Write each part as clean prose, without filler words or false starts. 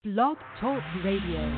Blog Talk Radio.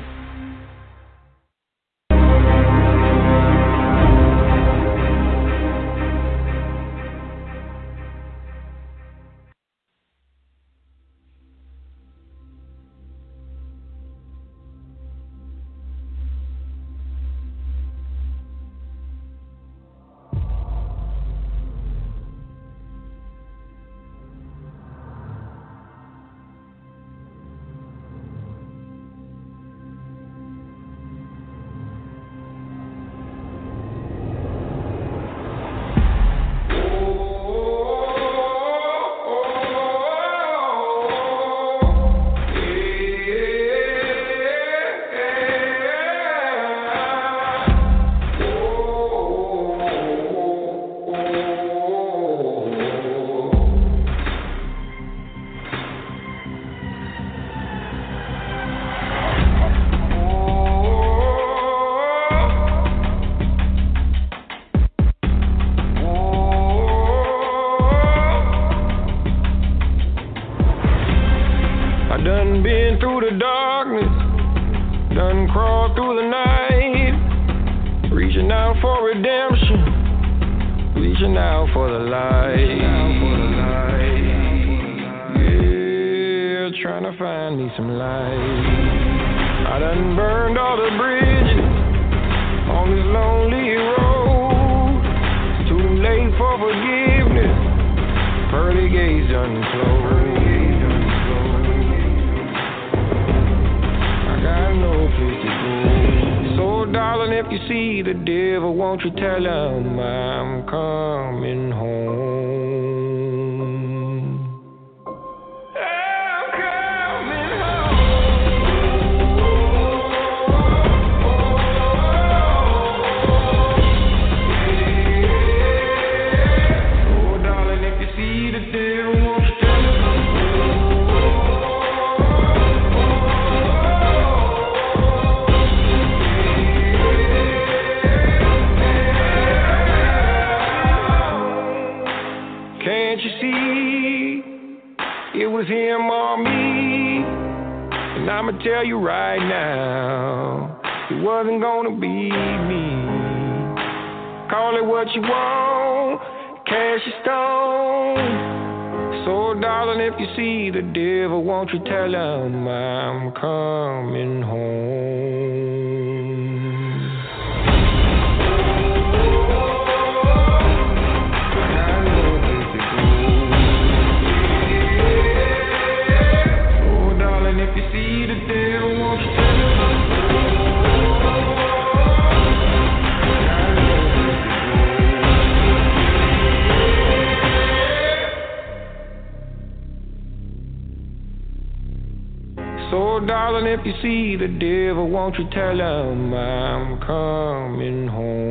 If you see the devil, won't you tell him I'm coming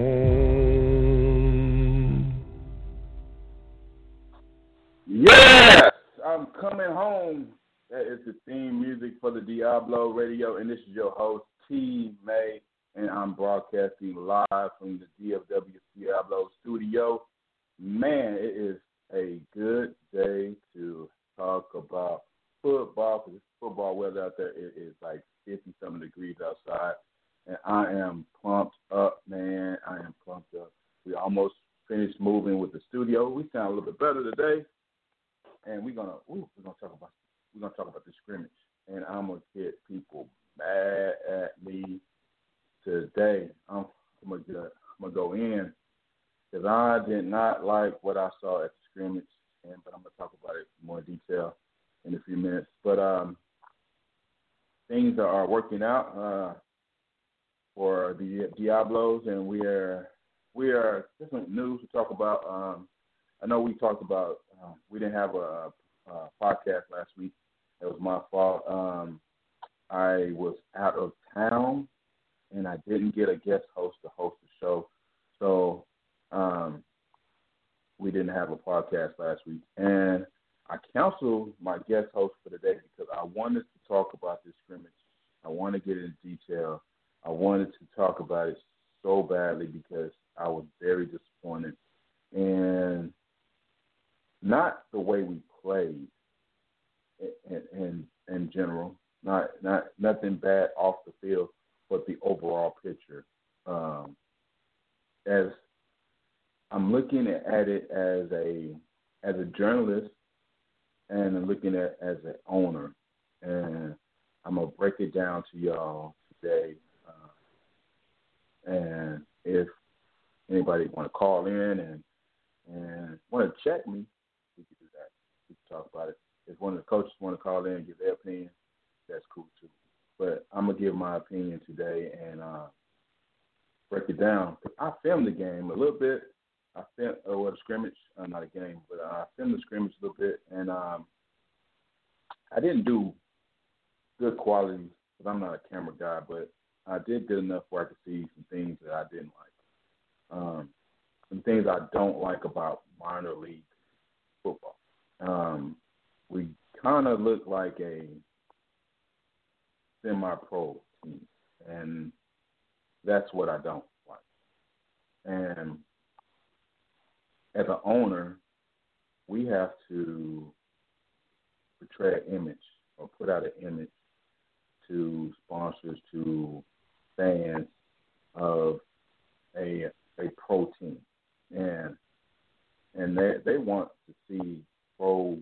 home? Yes, I'm coming home. That is the theme music for the Diablo Radio, and this is your host, T. May, and I'm broadcasting live from the DFW Diablo studio. Man, it is a good day to talk about football, because it's football weather out there. It is like 50-something degrees outside, and I am pumped up, man. I am pumped up. We almost finished moving with the studio. We sound a little bit better today, and we're gonna talk about the scrimmage, and I'm gonna get people mad at me today. I'm gonna go in because I did not like what I saw at the scrimmage, but I'm gonna talk about it in more detail in a few minutes. But things are working out for the Diablos, and we are different news to talk about. I know we talked about we didn't have a podcast last week. It was my fault. I was out of town, and I didn't get a guest host to host the show, so we didn't have a podcast last week. And I canceled my guest host for today because I wanted to talk about this scrimmage. I want to get into detail. I wanted to talk about it so badly because I was very disappointed. And not the way we played in general, nothing bad off the field, but the overall picture. As I'm looking at it as a journalist, and I'm looking at it as an owner, and I'm gonna break it down to y'all today. And if anybody want to call in and want to check me, we can do that. We can talk about it. If one of the coaches want to call in and give their opinion, that's cool too. But I'm gonna give my opinion today and break it down. I filmed the game a little bit. I filmed the scrimmage, not a game, but I filmed the scrimmage a little bit, and I didn't do good quality because I'm not a camera guy, but I did good enough where I could see some things that I didn't like. Some things I don't like about minor league football. We kind of look like a semi-pro team, and that's what I don't like. And as an owner, we have to portray an image or put out an image to sponsors, to fans of a pro team, and they want to see pro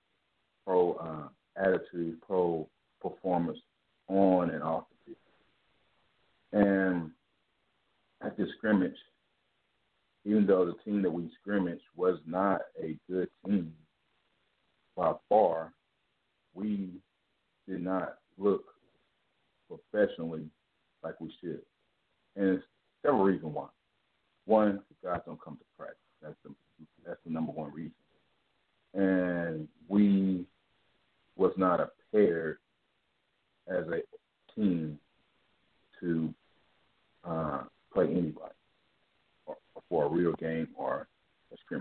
attitude, pro performance on and off the field. And at the scrimmage, even though the team that we scrimmaged was not a good team by far, we did not look professionally like we should. And there's several reasons why. One, the guys don't come to practice. That's the number one reason. And we was not prepared as a team to play anybody for a real game or a scrimmage.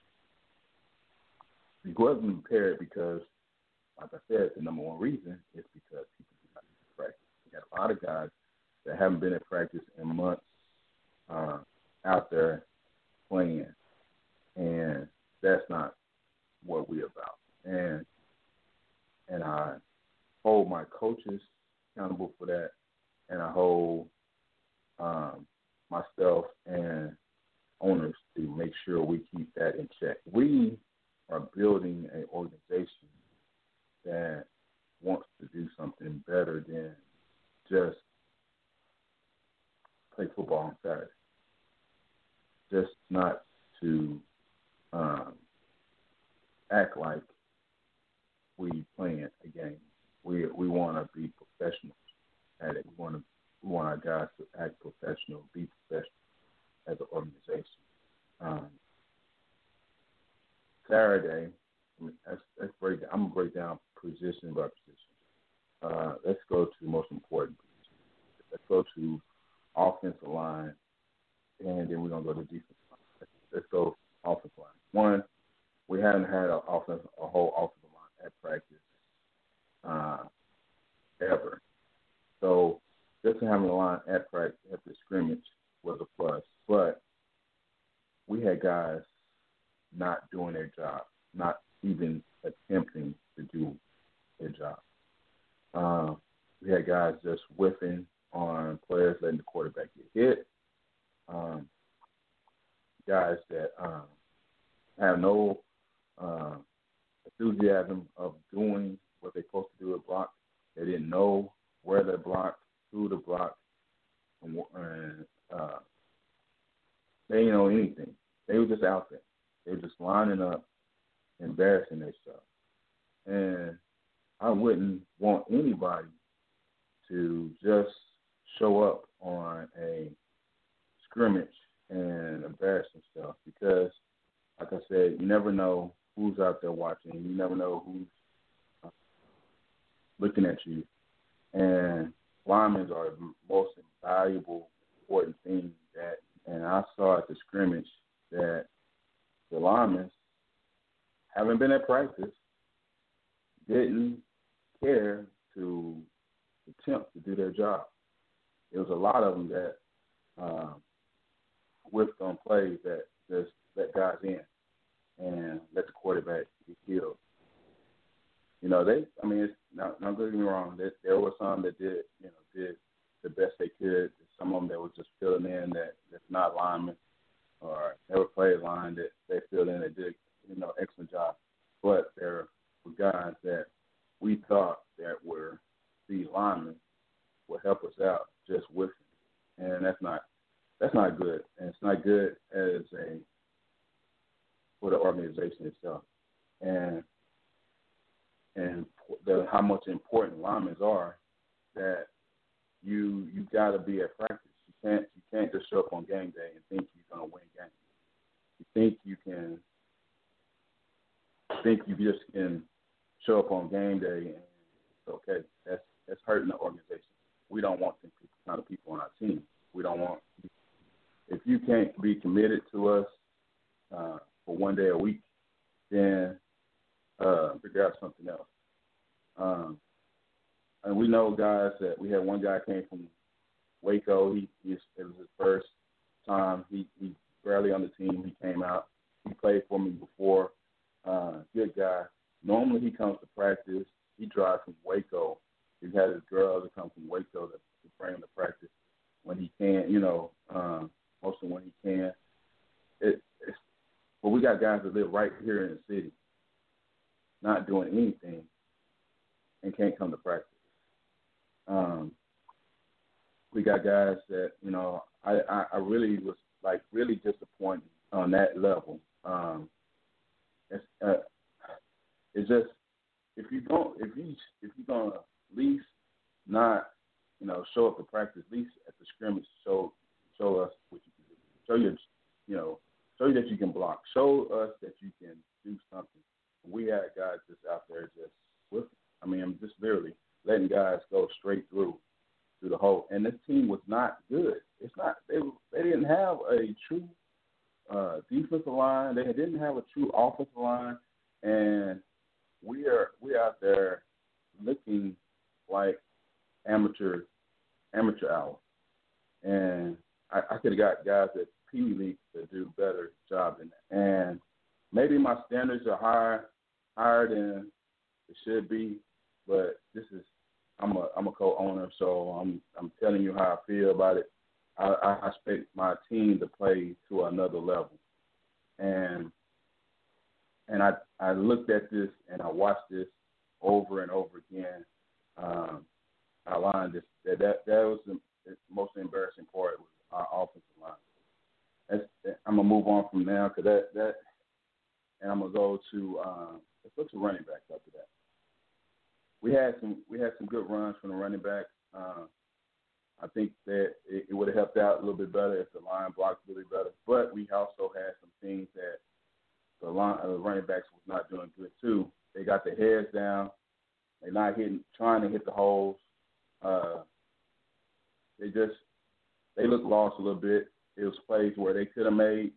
We wasn't prepared because, like I said, the number one reason is because people do not practice. We got a lot of guys that haven't been in practice in months out there playing, and that's not what we're about. And I hold my coaches accountable for that, and I hold myself and owners to make sure we keep that in check. We are building an organization that wants to do something better than just play football on Saturday. Just not to act like we playing a game. We want to be professionals at it. We want our guys to act professional, be professional as an organization. Saturday, let's break down. I'm gonna break down position by position. Let's go to the most important position. Let's go to offensive line, and then we're gonna go to defensive line. Let's go offensive line. One, we haven't had a whole offensive line at practice ever. So just having a line at practice at the scrimmage was a plus. But we had guys not doing their job, not even attempting to do their job. We had guys just whiffing on players, letting the quarterback get hit. Guys that have no enthusiasm of doing what they're supposed to do at block. They didn't know where to block, who to block, and they didn't know anything. They were just out there. They were just lining up, embarrassing themselves. And I wouldn't want anybody to just show up on a scrimmage and embarrass themselves because, like I said, you never know who's out there watching. You never know who's looking at you. And linemen are the most valuable, important thing that, and I saw at the scrimmage that the linemen haven't been at practice, didn't care to attempt to do their job. There was a lot of them that whiffed on plays that just let guys in and let the quarterback get killed. It's not don't get me wrong. There were some that did the best they could. Some of them that was just filling in that's not linemen or never played line that they filled in and did excellent job. But there were guys that we thought that were the linemen would help us out just with it, and that's not good, and it's not good for the organization itself, and how much important linemen are, that you got to be at practice. You can't just show up on game day and think you're going to win games. You just can show up on game day and it's okay. That's hurting the organization. We don't want them kind of people on our team. We don't want. If you can't be committed to us for one day a week, then figure out something else. And we know guys that we had one guy came from Waco. It was his first time. He barely on the team. He came out. He played for me before. Good guy. Normally he comes to practice. He drives from Waco. He had his girl to come from Waco to bring him to practice when he can. Mostly when he can. But we got guys that live right here in the city, not doing anything, and can't come to practice. We got guys that I really was really disappointed on that level. It's just if you're gonna at least not show up to practice, at least at the scrimmage, show us what you can do. Show you that you can block. Show us that you can do something. We had guys just out there just with. I'm just literally letting guys go straight through the hole. And this team was not good. It's not. They didn't have a true defensive line. They didn't have a true offensive line, and we're out there looking like amateur hour. And I could have got guys at Pee Wee League to do a better job than that. And maybe my standards are higher than it should be, but I'm a co-owner, so I'm telling you how I feel about it. I expect my team to play to another level, and I looked at this and I watched this over and over again. Our line that was the most embarrassing part was our offensive line. I'm gonna move on from now because that, and I'm gonna go to let's go to running backs after that. We had some good runs from the running backs. I think that it would have helped out a little bit better if the line blocked really better. But we also had some things that the running backs was not doing good too. They got their heads down. They're not trying to hit the holes. They looked lost a little bit. It was plays where they could have made.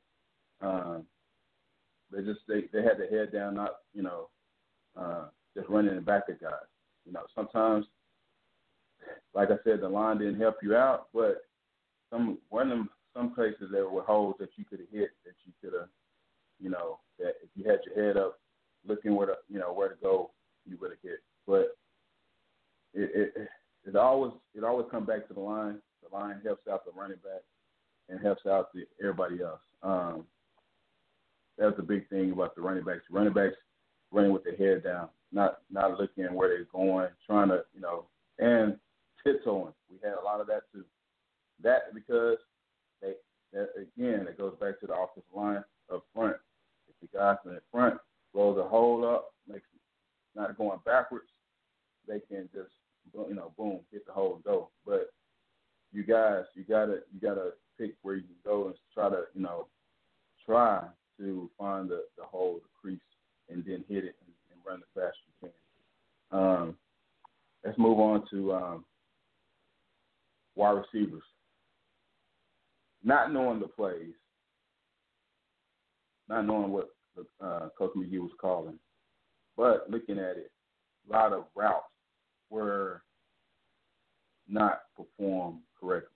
They had their head down, not just running the back of guys. Sometimes, like I said, the line didn't help you out, but some places there were holes that you could have hit, that you could have, that if you had your head up, looking where to go, you would have hit. But it always comes back to the line. The line helps out the running back and helps out everybody else. That's the big thing about the running backs. Running backs running with their head down, not looking where they're going, trying to, and tiptoeing. We had a lot of that too. That because it goes back to the offensive line up front. If the guys in the front blow the hole up, makes it not going backwards, they can just boom, hit the hole and go. But you guys, you gotta pick where you can go and try to find the hole, the crease, and then hit it and run as fast as you can. Let's move on to wide receivers. Not knowing the plays, not knowing what Coach McGee was calling, but looking at it, a lot of routes were not performed correctly.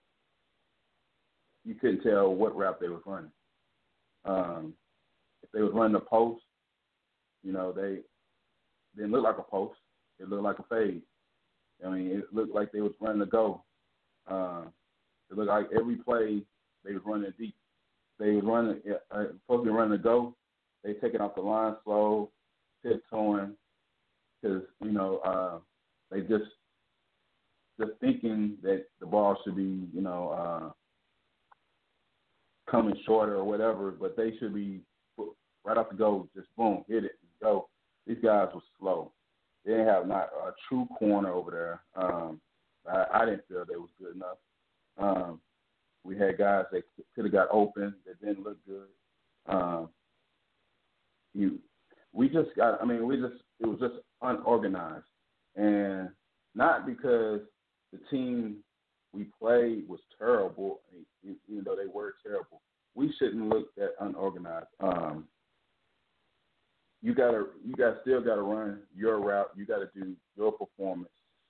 You couldn't tell what route they was running. If they was running the post, didn't look like a post. It looked like a fade. I mean, it looked like they was running to go. It looked like every play they was running deep. They was running, supposed to be running to go. They taking off the line slow, tiptoeing, because they just thinking that the ball should be coming shorter or whatever, but they should be right off the go, just boom, hit it and go. These guys were slow. They didn't have not a true corner over there. I didn't feel they was good enough. We had guys that could have got open that didn't look good. It was just unorganized. And not because the team we played was terrible, even though they were terrible. We shouldn't look that unorganized. You still gotta run your route. You gotta do your performance.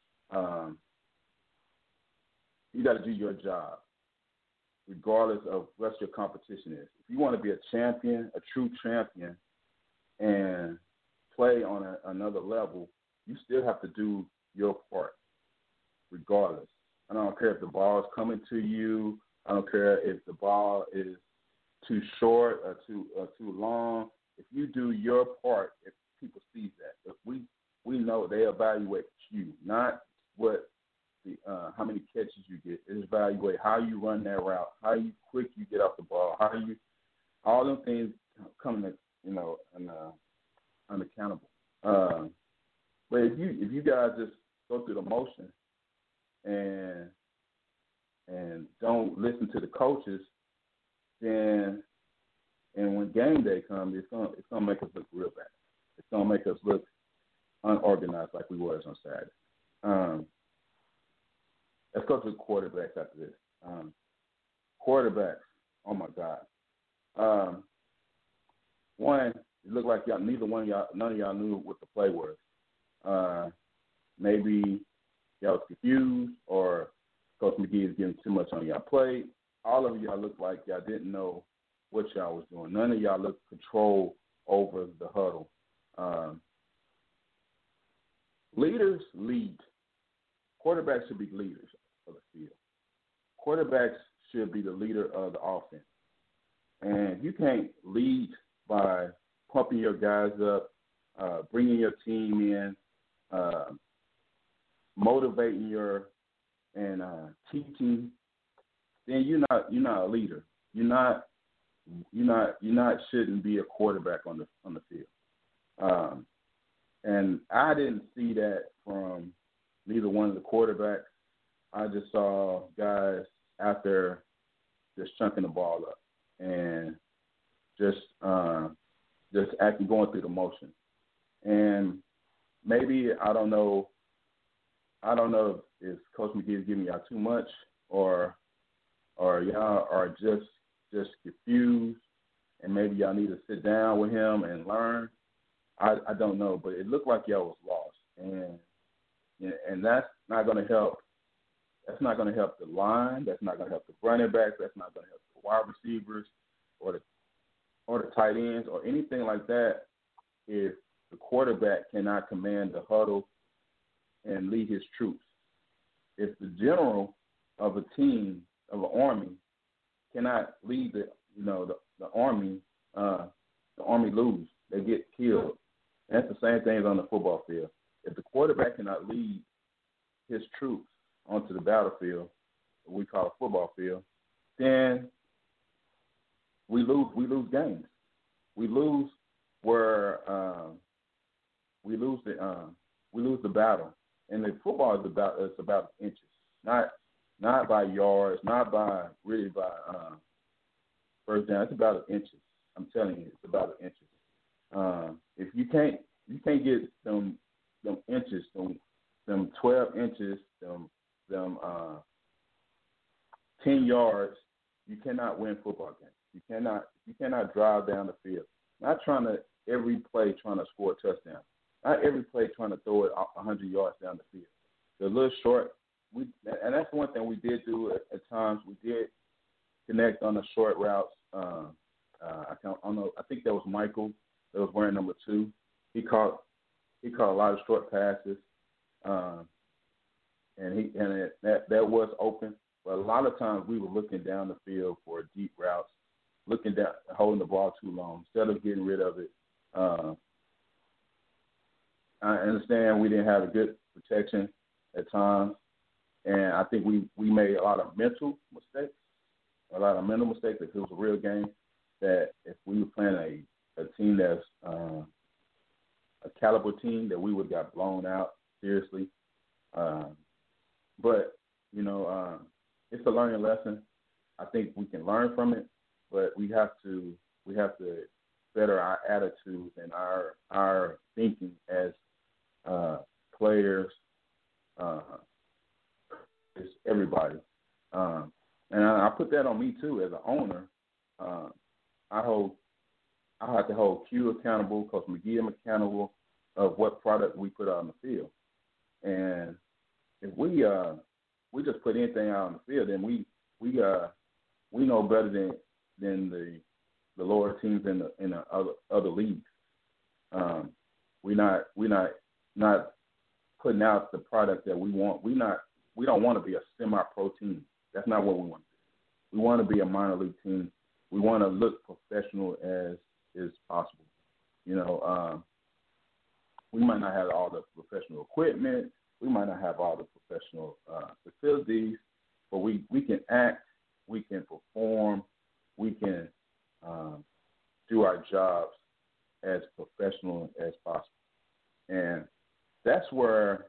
You gotta do your job, regardless of what your competition is. If you want to be a champion, a true champion, and play on another level, you still have to do your part, regardless. I don't care if the ball is coming to you. I don't care if the ball is too short or too long. If you do your part, if people see that, if we know they evaluate you, not what how many catches you get. They evaluate how you run that route, how quick you get off the ball, all them things come unaccountable. But if you guys just go through the motion and don't listen to the coaches, then and when game day comes, it's gonna make us look real bad. It's gonna make us look unorganized like we was on Saturday. Let's go to the quarterbacks after this. Quarterbacks, oh my God. One, it looked like none of y'all knew what the play was. Maybe y'all was confused, or Coach McGee is giving too much on y'all play. All of y'all looked like y'all didn't know what y'all was doing. None of y'all looked control over the huddle. Leaders lead. Quarterbacks should be leaders of the field. Quarterbacks should be the leader of the offense. And you can't lead by pumping your guys up, bringing your team in, motivating and teaching. Then you're not a leader. You're not shouldn't be a quarterback on the field. And I didn't see that from neither one of the quarterbacks. I just saw guys out there just chunking the ball up and just acting, going through the motion. And maybe I don't know if Coach McGee is giving y'all too much, or y'all are just confused, and maybe y'all need to sit down with him and learn. I don't know, but it looked like y'all was lost, and that's not going to help. That's not going to help the line. That's not going to help the running backs. That's not going to help the wide receivers or the tight ends or anything like that if the quarterback cannot command the huddle and lead his troops. If the general of a team, of an army, cannot lead the army, the army lose. They get killed. And that's the same thing on the football field. If the quarterback cannot lead his troops onto the battlefield, what we call a football field, then we lose games. We lose where we lose the battle. And the football is about inches, not by yards, not by first down. It's about inches. I'm telling you, it's about inches. If you can't get them inches, them 12 inches, them 10 yards, you cannot win football games. You cannot drive down the field. Not trying to every play trying to score a touchdown. Not every play trying to throw it 100 yards down the field. They're a little short. And that's one thing we did do at times. We did connect on the short routes. I don't know. I think that was Michael that was wearing number 2. He caught he caught a lot of short passes, that was open. But a lot of times we were looking down the field for deep routes, looking down, holding the ball too long instead of getting rid of it. I understand we didn't have a good protection at times, and I think we made a lot of mental mistakes. If it was a real game, that if we were playing a team that's a caliber team, that we would have got blown out seriously. But it's a learning lesson. I think we can learn from it, but we have to better our attitudes and our thinking as players, as everybody. And I put that on me too as an owner. I have to hold Q accountable, Coach McGee accountable of what product we put out on the field. And if we just put anything out on the field, then we know better than the lower teams in the other leagues. We're not putting out the product that we want. We don't want to be a semi-pro team. That's not what we want to do. We want to be a minor league team. We want to look professional as is possible. We might not have all the professional equipment. We might not have all the professional facilities, but we can act, we can perform, we can do our jobs as professional as possible. And that's where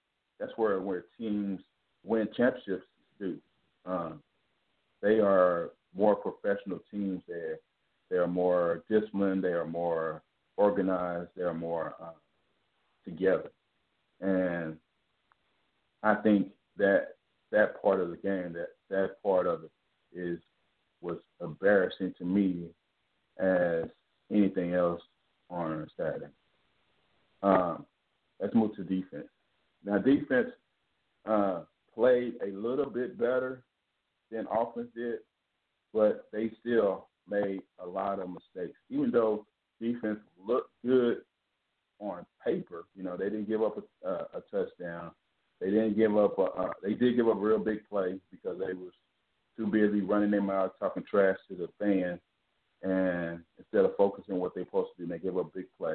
teams win championships do. They are more professional teams. They are more disciplined. They are more organized. They are more together. And I think that part of the game, that part of it was embarrassing to me as anything else on Saturday. Let's move to defense. Now, defense played a little bit better than offense did, but they still made a lot of mistakes. Even though defense looked good on paper, they didn't give up a touchdown. They didn't give up. They did give up a real big play because they was too busy running their mouth, talking trash to the fans, and instead of focusing on what they're supposed to do, they give up a big play.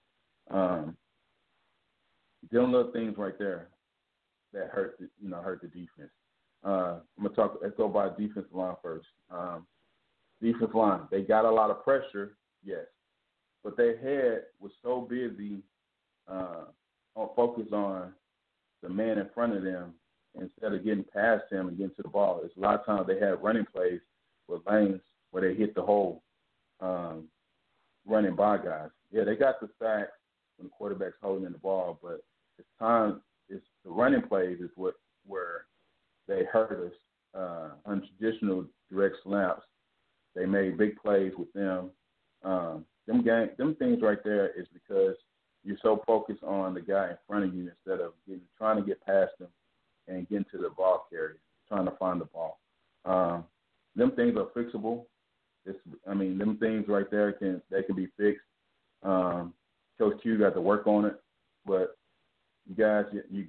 Them little things right there that hurt the defense. Let's go by defensive line first. Defensive line, they got a lot of pressure, yes, but their head was so busy focused on the man in front of them instead of getting past him and getting to the ball. It's a lot of times they had running plays with lanes where they hit the hole running by guys. Yeah, they got the sacks when the quarterback's holding the ball, but it's the running plays is where they hurt us. Untraditional direct slaps, they made big plays with them. Them things right there is because you're so focused on the guy in front of you instead of trying to get past him and getting to the ball carrier, trying to find the ball. Them things are fixable. Them things right there can be fixed. Coach Q got to work on it, but you guys, you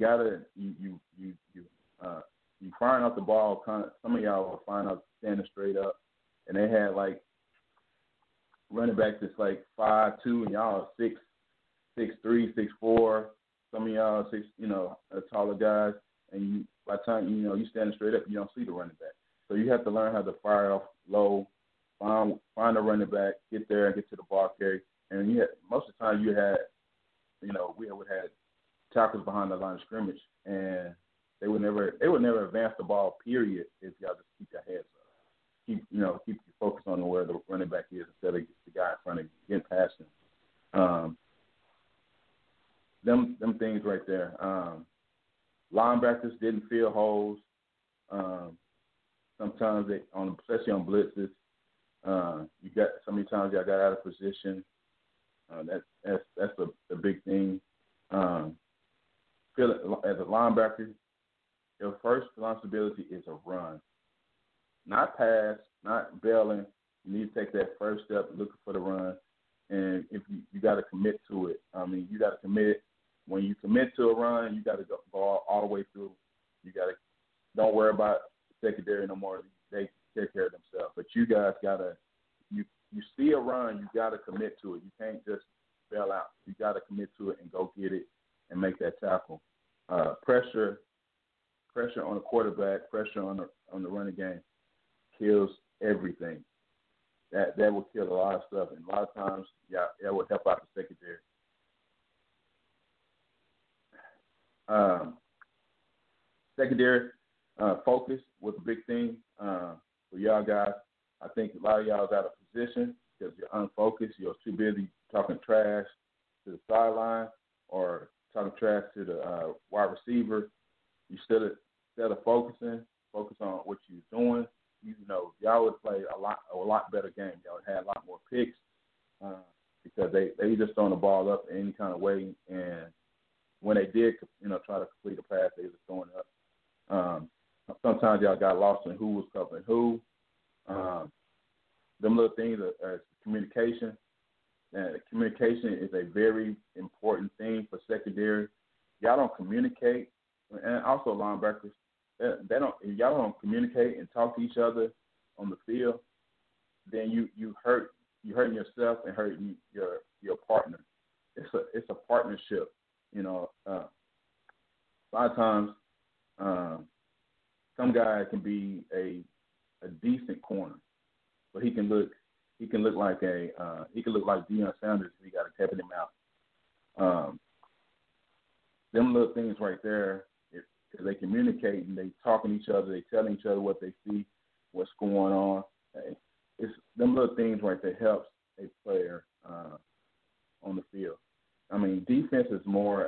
firing out the ball. Some of y'all were firing out standing straight up, and they had like running backs that's like 5'2", and y'all are 6'3", 6'4". Some of y'all are 6, taller guys, and by the time you standing straight up, you don't see the running back. So you have to learn how to fire off low, find a running back, get there and get to the ball carrier. And most of the time we would have tackles behind the line of scrimmage, and they would never advance the ball. Period. If y'all just keep your heads up, keep you focused on where the running back is instead of the guy in front of you, getting past him. Them things right there. Linebackers didn't fill holes. Sometimes especially on blitzes, you got so many times y'all got out of position. That's a big thing. As a linebacker, your first responsibility is a run, not pass, not bailing. You need to take that first step, looking for the run, and if you got to commit to it. You got to commit when you commit to a run, you got to go all the way through. You got to don't worry about secondary no more. They take care of themselves. But you guys gotta you see a run, you gotta commit to it. You can't just bail out. You gotta commit to it and go get it and make that tackle. Pressure on the quarterback, pressure on the running game kills everything. That will kill a lot of stuff, and a lot of times, that will help out the secondary. Secondary focus was a big thing for y'all guys. I think a lot of y'all got a position because you're unfocused. You're too busy talking trash to the sideline or talking trash to the wide receiver. You instead of focus on what you're doing. Y'all would play a lot better game. Y'all would have a lot more picks because they just throwing the ball up in any kind of way. And when they did, try to complete a pass, they just throwing it up. Sometimes y'all got lost in who was covering who. Them little things are communication. And communication is a very important thing for secondary. Y'all don't communicate, and also linebackers. If y'all don't communicate and talk to each other on the field, then you hurting yourself and hurting your partner. It's a partnership. A lot of times, some guy can be a decent corner, but he can look like Deion Sanders if he got a tapping him out. Them little things right there, because they communicate and they talking to each other, they telling each other what they see, what's going on. It's them little things right there helps a player on the field. I mean, defense is a more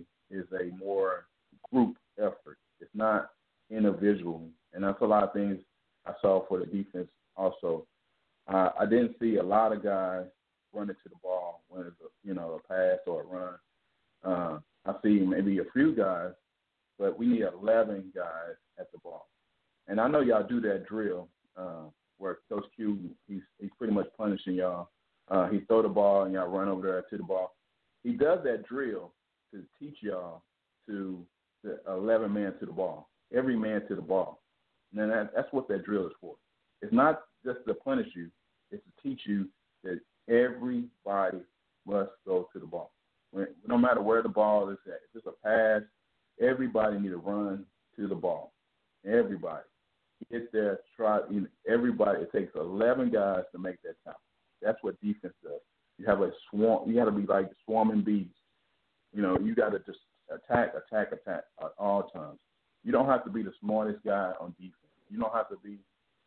group effort. It's not individual, and that's a lot of things I saw for the defense. Also, I didn't see a lot of guys running to the ball when it's a pass or a run. I see maybe a few guys, but we need 11 guys at the ball. And I know y'all do that drill where Coach Q he's pretty much punishing y'all. He throw the ball and y'all run over there to the ball. He does that drill to teach y'all to 11 men to the ball, every man to the ball. And that's what that drill is for. It's not just to punish you. It's to teach you that everybody must go to the ball. No matter where the ball is at. If it's a pass, everybody need to run to the ball. Everybody. Get there, try. Everybody. It takes 11 guys to make that tackle. That's what defense does. You have a swarm. You got to be like swarming bees. You got to just attack at all times. You don't have to be the smartest guy on defense. You don't have to be,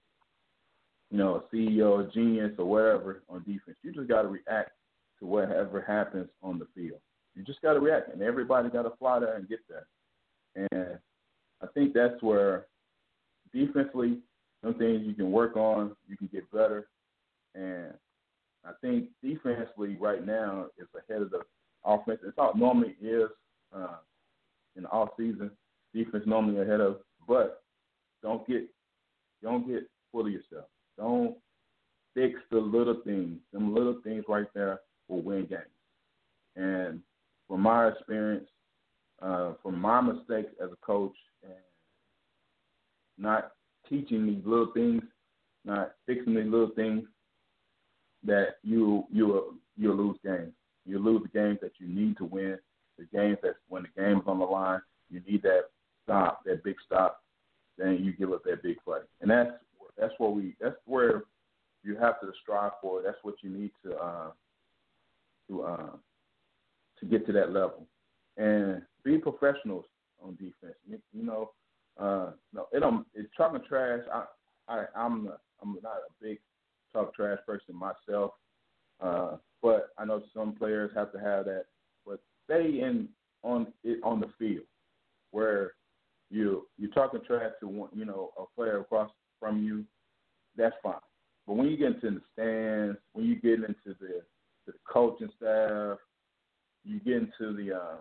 a CEO, a genius, or whatever on defense. You just got to react to whatever happens on the field. You just got to react, and everybody got to fly there and get there. And I think that's where defensively, some things you can work on, you can get better. And I think defensively right now is ahead of the offense. It's all normally is in the off season. Defense normally ahead of, but don't get full of yourself. Don't fix the little things. Them little things right there will win games. And from my experience, from my mistakes as a coach, and not teaching these little things, not fixing these little things, that you'll lose games. You'll lose the games that you need to win. The games that when the game is on the line, you need that stop, that big stop. Then you give up that big play, and that's where you have to strive for. That's what you need to get to that level, and be professionals on defense. It's talking trash. I'm not a big talk trash person myself, but I know some players have to have that. But stay on the field where you're talking trash to a player across from you. That's fine. But when you get into the stands, when you get into the coaching staff, you get into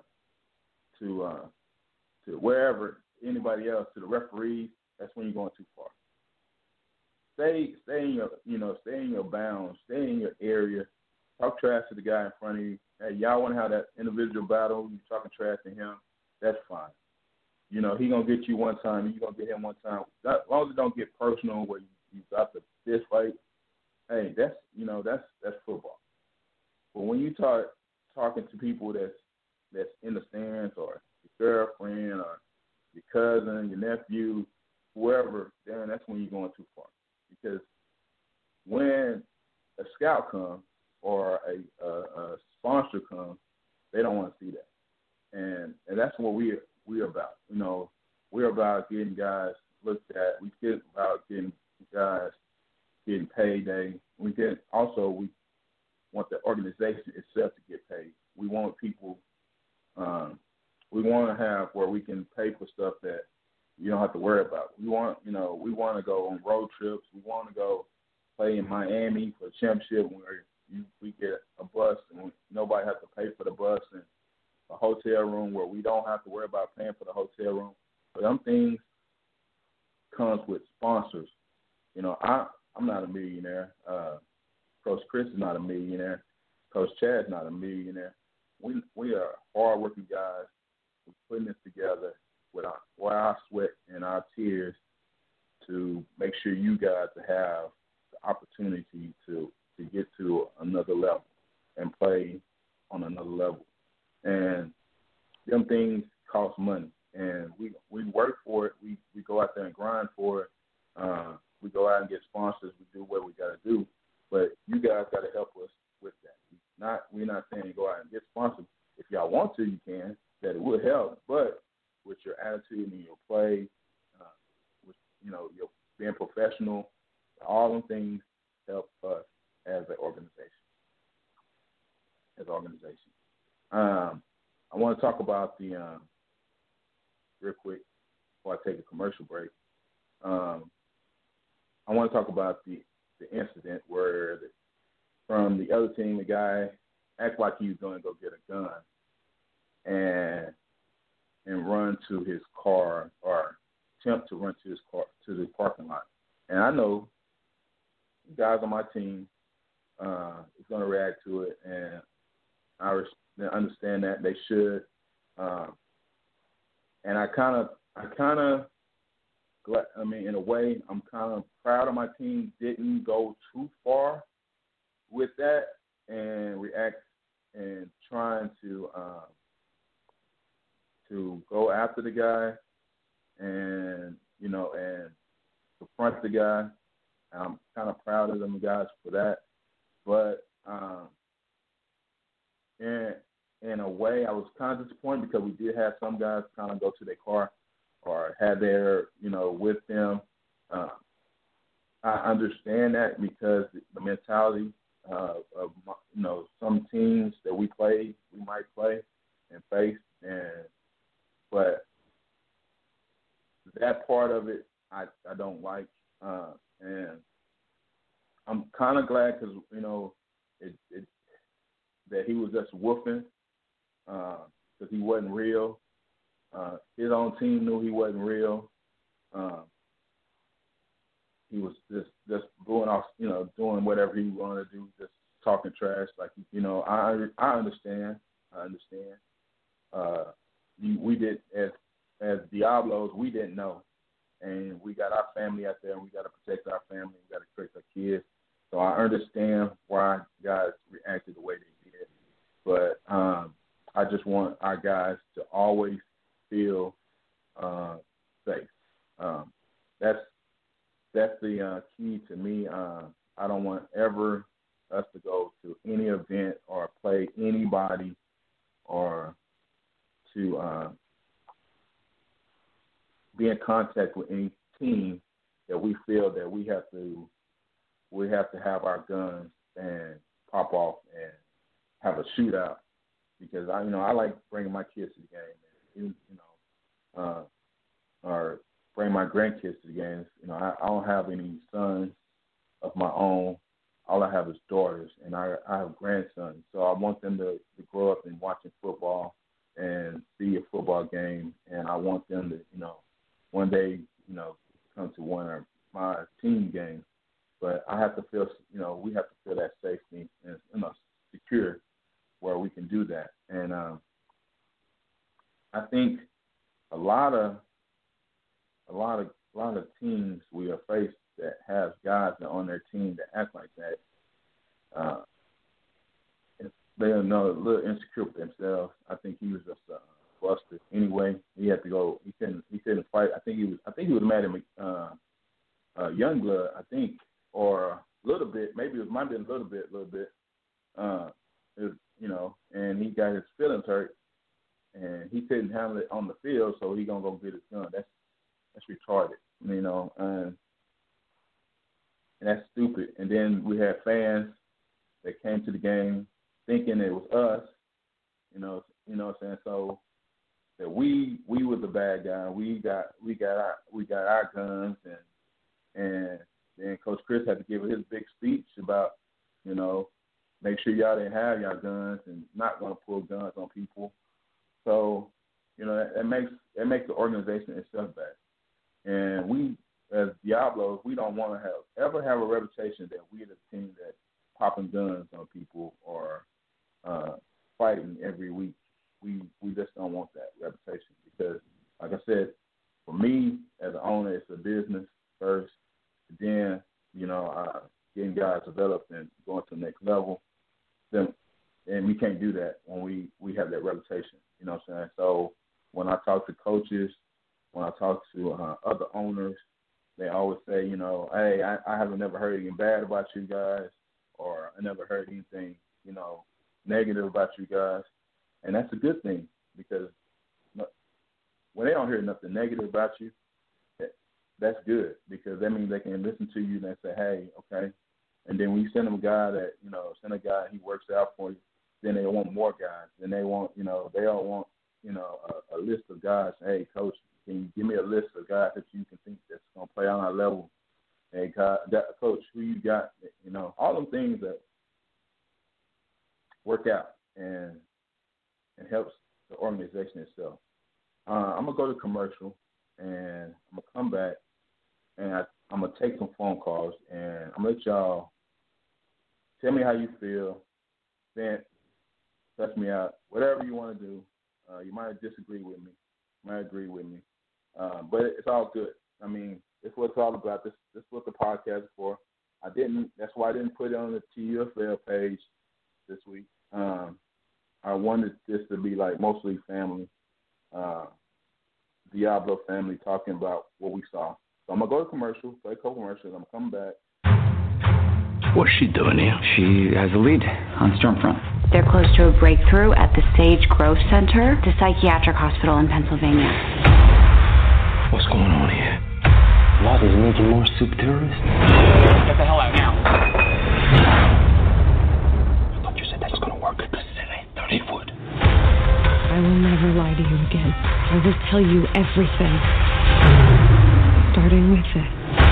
to wherever anybody else, to the referees, that's when you're going too far. Stay in your bounds, stay in your area, talk trash to the guy in front of you. Hey, y'all want to have that individual battle, you talking trash to him, that's fine. You know, he going to get you one time, you going to get him one time. As long as it don't get personal where you got the fist fight, hey, that's football. But when you talking to people that's in the stands, or your girlfriend or your cousin, your nephew, whoever, then that's when you're going too far. Because when a scout comes or a sponsor comes, they don't want to see that. And that's what we're about. You know, we're about getting guys looked at. We're about getting guys getting payday. We want the organization itself to get paid. We want people. We want to have where we can pay for stuff that you don't have to worry about. We want to go on road trips. We want to go play in Miami for a championship where we get a bus and nobody has to pay for the bus, and a hotel room where we don't have to worry about paying for the hotel room. But them things comes with sponsors. You know, I'm not a millionaire. Coach Chris is not a millionaire. Coach Chad's not a millionaire. We are hard-working guys. We're putting this together with our sweat and our tears to make sure you guys have the opportunity to get to another level and play on another level. And them things cost money. And we work for it. We go out there and grind for it. We go out and get sponsors. We do what we got to do. But you guys got to help us with that. We're not saying go out and get sponsors. If y'all want to, you can. That it would help. But with your attitude and your play, with your being professional, all them things help us as an organization. I want to talk about the real quick before I take a commercial break. I want to talk about the incident where from the other team, the guy acted like he was going to go get a gun and run to his car, or attempt to run to his car to the parking lot. And I know the guys on my team is going to react to it, and I understand that they should. And I kind of, in a way, I'm kind of proud of my team didn't go too far with that and react and trying to go after the guy and confront the guy. And I'm kind of proud of them guys for that. But in a way, I was kind of disappointed because we did have some guys kind of go to their car or had their, with them. I understand that because the mentality of some teams that we might play and face, but that part of it I don't like, and I'm kind of glad because that he was just woofing because he wasn't real. His own team knew he wasn't real. He was just going off, doing whatever he wanted to do, just talking trash. Like, I understand. We did, as Diablos, we didn't know. And we got our family out there, and we got to protect our family. We got to protect our kids. So I understand why guys reacted the way they did. But I just want our guys to always feel safe. That's the key to me. I don't want ever us to go to any event or play anybody or to be in contact with any team that we feel that we have to have our guns and pop off and have a shootout, because I like bringing my kids to the game, or bring my grandkids to the games. I don't have any sons of my own. All I have is daughters, and I have grandsons. So I want them to grow up and watching football and see a football game, and I want them to, one day, come to one of my team games. But I have to feel, we have to feel that safety and secure where we can do that. And I think a lot of teams we are faced that have guys that on their team that act like that. They are a little insecure with themselves. I think he was just buster anyway. He had to go. He couldn't fight. I think he was mad at Youngblood. I think, or a little bit. Maybe it might have been a little bit. And he got his feelings hurt, and he couldn't handle it on the field, so he gonna go get his gun. That's retarded, and that's stupid. And then we had fans that came to the game thinking it was us, what I'm saying? So that we was the bad guy. We got our guns, and then Coach Chris had to give his big speech about, make sure y'all didn't have y'all guns and not going to pull guns on people. So, that makes the organization itself bad. And we, as Diablos, we don't want to ever have a reputation that we're the team that popping guns on people or fighting every week. We just don't want that reputation because, like I said, for me as an owner, it's a business first. Then, getting guys developed and going to the next level. And we can't do that when we have that reputation. You know what I'm saying? So when I talk to coaches, when I talk to other owners, they always say, hey, I haven't never heard anything bad about you guys, or I never heard anything, negative about you guys. And that's a good thing because when they don't hear nothing negative about you, that's good because that means they can listen to you and they say, hey, okay. And then when you send them a guy that, he works out for you, then they want more guys. Then they want, they all want, a list of guys. Hey, coach, can you give me a list of guys that you can think that's going to play on our level? Hey, coach, who you got? All them things that work out and helps the organization itself. I'm going to go to commercial, and I'm going to come back, and I'm going to take some phone calls, and I'm going to let y'all tell me how you feel, vent, touch me out, whatever you want to do. You might disagree with me, might agree with me, but it's all good. I mean, it's what it's all about. This is what the podcast is for. That's why I didn't put it on the TUFL page this week. I wanted this to be like mostly family, Diablo family talking about what we saw. So I'm going to go to commercial, play a couple commercials. I'm coming back. What's she doing here? She has a lead on Stormfront. They're close to a breakthrough at the Sage Grove Center, the psychiatric hospital in Pennsylvania. What's going on here? What, is making more soup terrorists? Get the hell out now. I thought you said that was going to work. This ain't 30 foot. I will never lie to you again. I will tell you everything. Starting with this.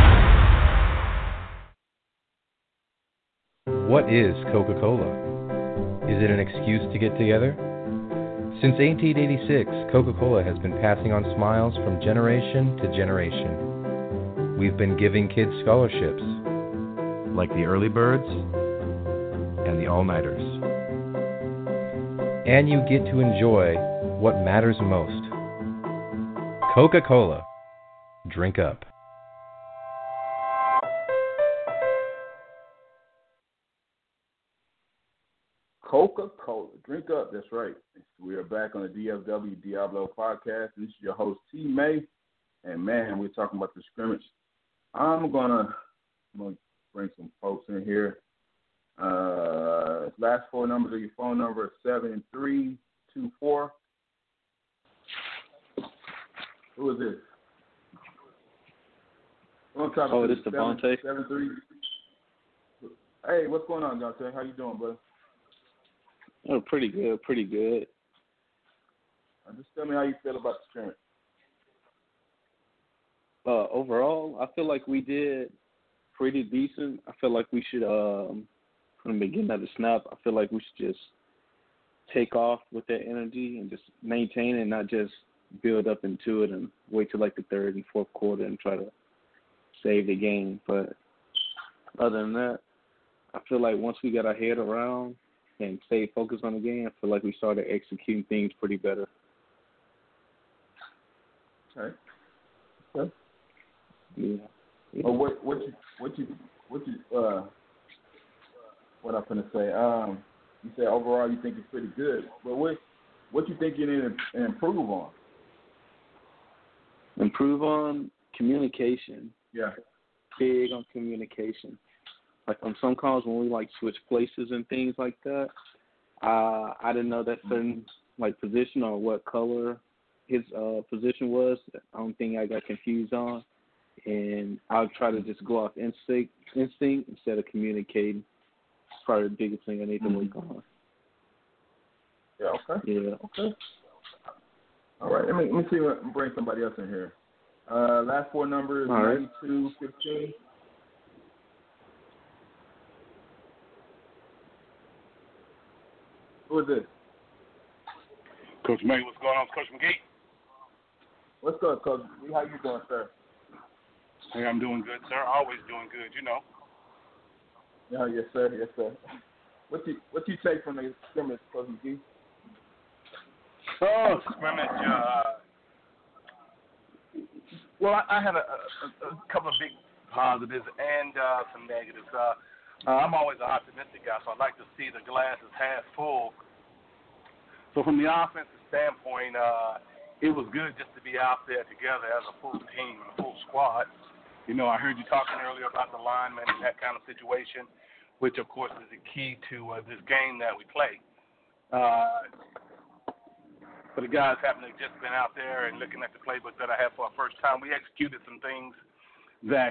What is Coca-Cola? Is it an excuse to get together? Since 1886, Coca-Cola has been passing on smiles from generation to generation. We've been giving kids scholarships, like the Early Birds and the All-Nighters. And you get to enjoy what matters most. Coca-Cola. Drink up. Coca-Cola. Drink up, that's right. We are back on the DFW Diablo podcast. This is your host, T. May. And, man, we're talking about the scrimmage. I'm gonna bring some folks in here. Last four numbers of your phone number is 7324. Who is this? This is Devontae. 73. Hey, what's going on, Devontae? How you doing, brother? Oh, pretty good. Just tell me how you feel about the scrimmage. Overall, I feel like we did pretty decent. I feel like we should, from the beginning of the snap, I feel like we should just take off with that energy and just maintain it, not just build up into it and wait till like the third and fourth quarter and try to save the game. But other than that, I feel like once we got our head around and stayed focused on the game, I feel like we started executing things pretty better. Okay. Yeah. Well, what I'm gonna say? You said overall you think it's pretty good, but what you think you need to improve on? Improve on communication. Yeah. Big on communication. Like on some calls when we like switch places and things like that, I didn't know that certain like position or what color his position was. I don't think I got confused on, and I'll try to just go off instinct instead of communicating. It's probably the biggest thing I need to work on. Yeah. Okay. Yeah. Okay. All right. Let me see. Bring somebody else in here. Last four numbers: 9215. Who is this? Coach May, what's going on? Coach McGee? What's up, Coach? How you doing, sir? Hey, I'm doing good, sir. Always doing good, you know. Yeah, yes, sir. Yes, sir. What you take from the scrimmage, Coach McGee? Oh, scrimmage. Well, I had a couple of big positives and some negatives. I'm always an optimistic guy, so I like to see the glass is half full. So from the offensive standpoint, it was good just to be out there together as a full team, a full squad. You know, I heard you talking earlier about the linemen and that kind of situation, which, of course, is the key to this game that we play. For the guys having just been out there and looking at the playbook that I had for our first time, we executed some things that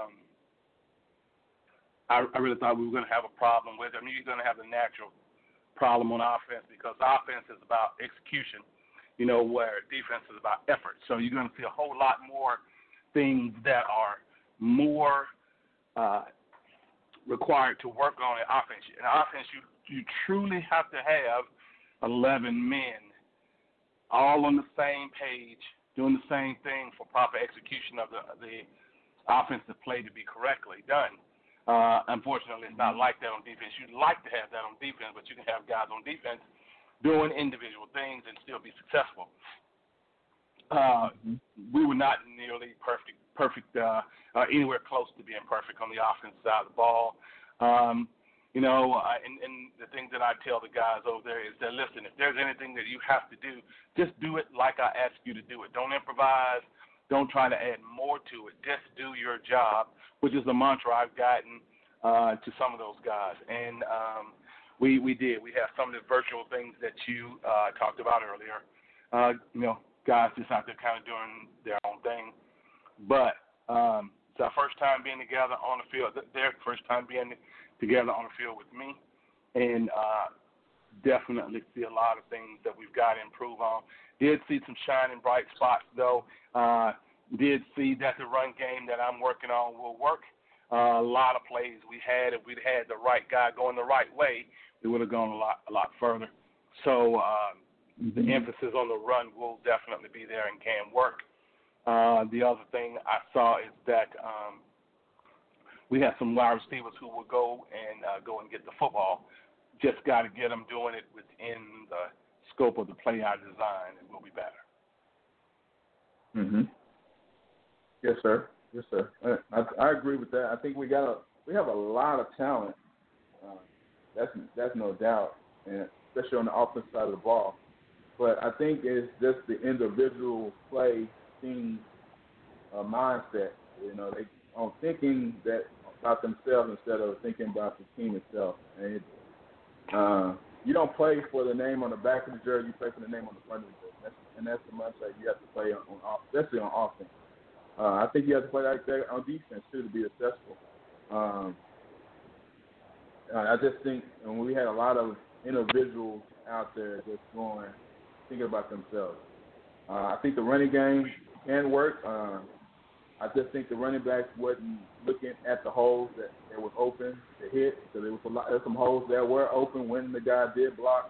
I really thought we were going to have a problem with. I mean, you're going to have the natural problem on offense because offense is about execution, you know, where defense is about effort. So you're going to see a whole lot more things that are more required to work on in offense. In offense, you truly have to have 11 men all on the same page, doing the same thing for proper execution of the offensive play to be correctly done. Unfortunately, it's not like that on defense. You'd like to have that on defense, but you can have guys on defense doing individual things and still be successful. We were not nearly perfect, anywhere close to being perfect on the offensive side of the ball. You know, and the thing that I tell the guys over there is that, listen, if there's anything that you have to do, just do it like I ask you to do it. Don't improvise. Don't try to add more to it. Just do your job, which is the mantra I've gotten to some of those guys. And we did. We have some of the virtual things that you talked about earlier. You know, guys just out there kind of doing their own thing. But it's our first time being together on the field. Their first time being together on the field with me. And definitely see a lot of things that we've got to improve on. Did see some shining bright spots, though. Did see that the run game that I'm working on will work. A lot of plays we had, if we'd had the right guy going the right way, we would have gone a lot further. So the emphasis on the run will definitely be there and can work. The other thing I saw is that we have some wide receivers who will go and get the football. Just got to get them doing it within the scope of the play I designed, and we'll be better. Yes, sir. Yes, sir. I agree with that. I think we have a lot of talent. That's no doubt, and especially on the offensive side of the ball. But I think it's just the individual play team mindset. You know, they are thinking that about themselves instead of thinking about the team itself. And you don't play for the name on the back of the jersey. You play for the name on the front of the jersey. That's the mindset you have to play on, especially on offense. I think you have to play like that on defense, too, to be successful. I just think when we had a lot of individuals out there just thinking about themselves. I think the running game can work. I just think the running backs wasn't looking at the holes that was open to hit. So there was some holes that were open when the guy did block.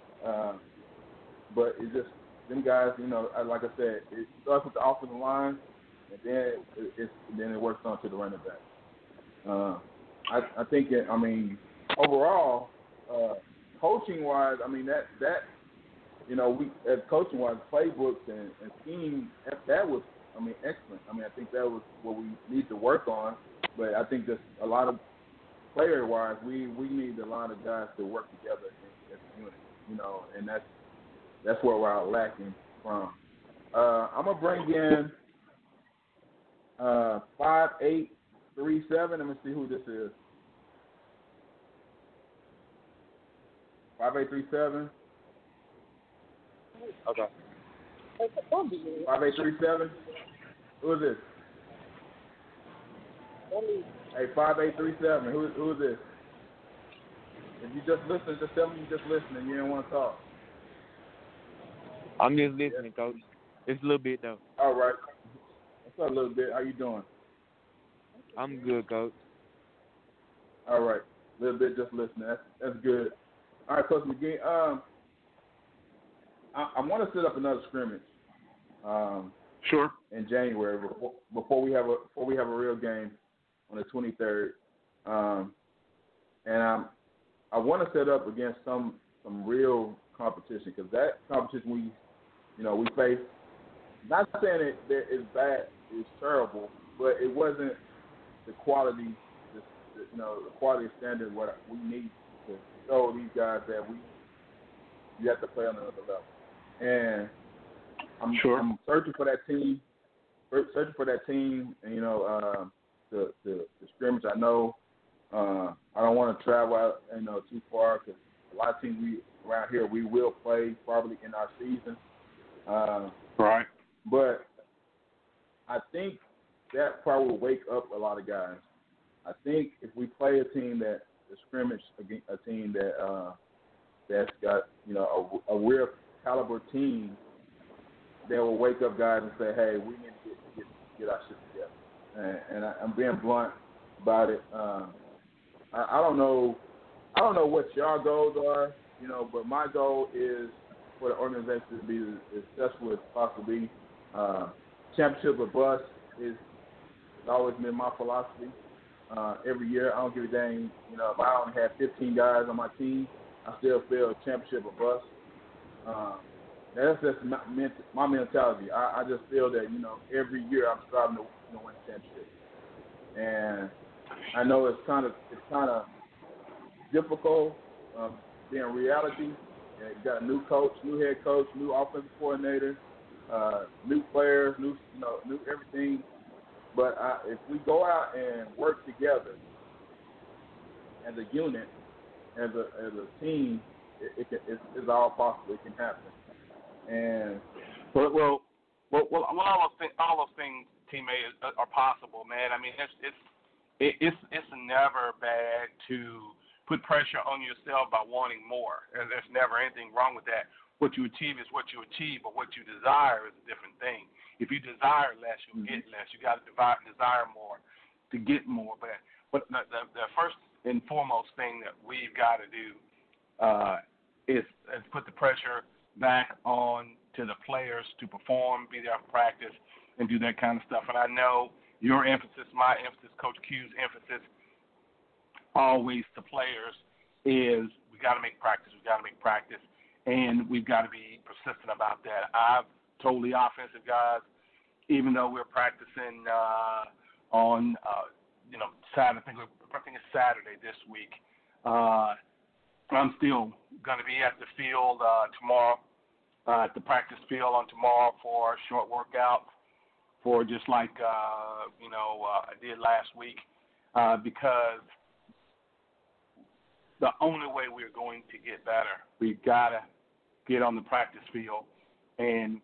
But it's just them guys, you know, like I said, it starts with the offensive line, and then it works on to the running back. I think overall, coaching wise, I mean that you know, we as coaching wise, playbooks and scheme, that was, I mean, excellent. I mean, I think that was what we need to work on. But I think just a lot of player wise, we need a lot of guys to work together as a unit, you know, and that's where we're lacking from. I'm gonna bring in 5837. Let me see who this is. 5837. Okay. 5837. Who is this? Hey, 5837. Who is this? If you just listen, just tell me you just listening. You don't want to talk. I'm just listening, Coach. It's a little bit though. All right. What's up, a little bit? How you doing? I'm good, Coach. All right. A little bit just listening. That's good. All right, Coach McGee. I want to set up another scrimmage. Sure. In January before we have a real game on the 23rd, and I want to set up against some real competition, because that competition we face. Not saying that it's bad, it's terrible, but it wasn't the quality, the quality standard what we need to show these guys that you have to play on another level. And I'm searching for that team. And the scrimmage. I know I don't want to travel out, too far, because a lot of teams around here we will play probably in our season. Right. But I think that probably will wake up a lot of guys. I think if we play a team that the scrimmage against a team that's got a real caliber team, that will wake up guys and say, hey, we need to get our shit together. And I'm being blunt about it. I don't know what your goals are, but my goal is for the organization to be as successful as possibly. Championship or bust is always been my philosophy. Every year, I don't give a dang. If I only have 15 guys on my team, I still feel championship or bust. That's just my mentality. I just feel that every year I'm striving to win a championship, and I know it's kind of difficult being reality. You got a new coach, new head coach, new offensive coordinator, new players, new everything. But if we go out and work together as a unit, as a team, it's all possible. It can happen. And well, all those things, teammates, are possible, man. I mean, it's never bad to put pressure on yourself by wanting more. There's never anything wrong with that. What you achieve is what you achieve, but what you desire is a different thing. If you desire less, you'll get less. You got to desire more to get more. But the first and foremost thing that we've got to do is put the pressure back on to the players to perform, be there for practice, and do that kind of stuff. And I know your emphasis, my emphasis, Coach Q's emphasis, always to players is we got to make practice. And we've got to be persistent about that. I've told the offensive guys, even though we're practicing on Saturday, I think it's Saturday this week, I'm still going to be at the field tomorrow, at the practice field on tomorrow for a short workout, for just like I did last week, because the only way we're going to get better, we've got to get on the practice field and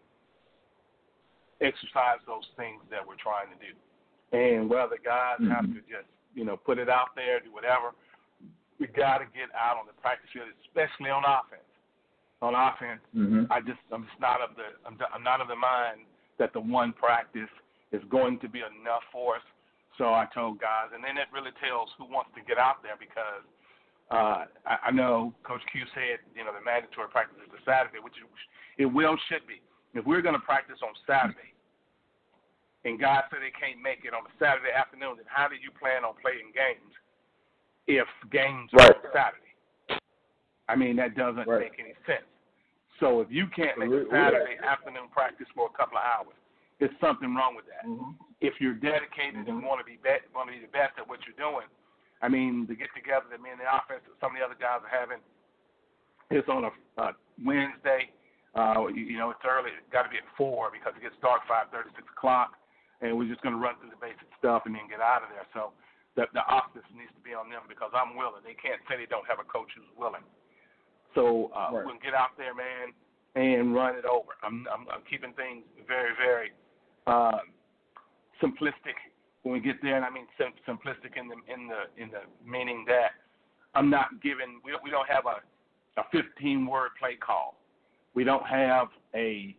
exercise those things that we're trying to do. And whether guys have to just, put it out there, do whatever, we got to get out on the practice field, especially on offense. On offense, I'm not of the mind that the one practice is going to be enough for us. So I told guys, and then it really tells who wants to get out there, because I know Coach Q said, the mandatory practice is the Saturday, which it should be. If we're going to practice on Saturday, and guys say they can't make it on a Saturday afternoon, then how do you plan on playing games if games are on Saturday? I mean, that doesn't make any sense. So if you can't make a Saturday afternoon practice for a couple of hours, there's something wrong with that. If you're dedicated and want to be the best at what you're doing, I mean, the get-together that me and the offense, some of the other guys are having, it's on a Wednesday. It's early. It's got to be at 4 because it gets dark 5:30, 6 o'clock, and we're just going to run through the basic stuff and then get out of there. So the office needs to be on them because I'm willing. They can't say they don't have a coach who's willing. So we're going to get out there, man, and run it over. I'm keeping things very, very simplistic when we get there, and I mean simplistic in the meaning that I'm not giving. We don't have a 15-word play call. We don't have a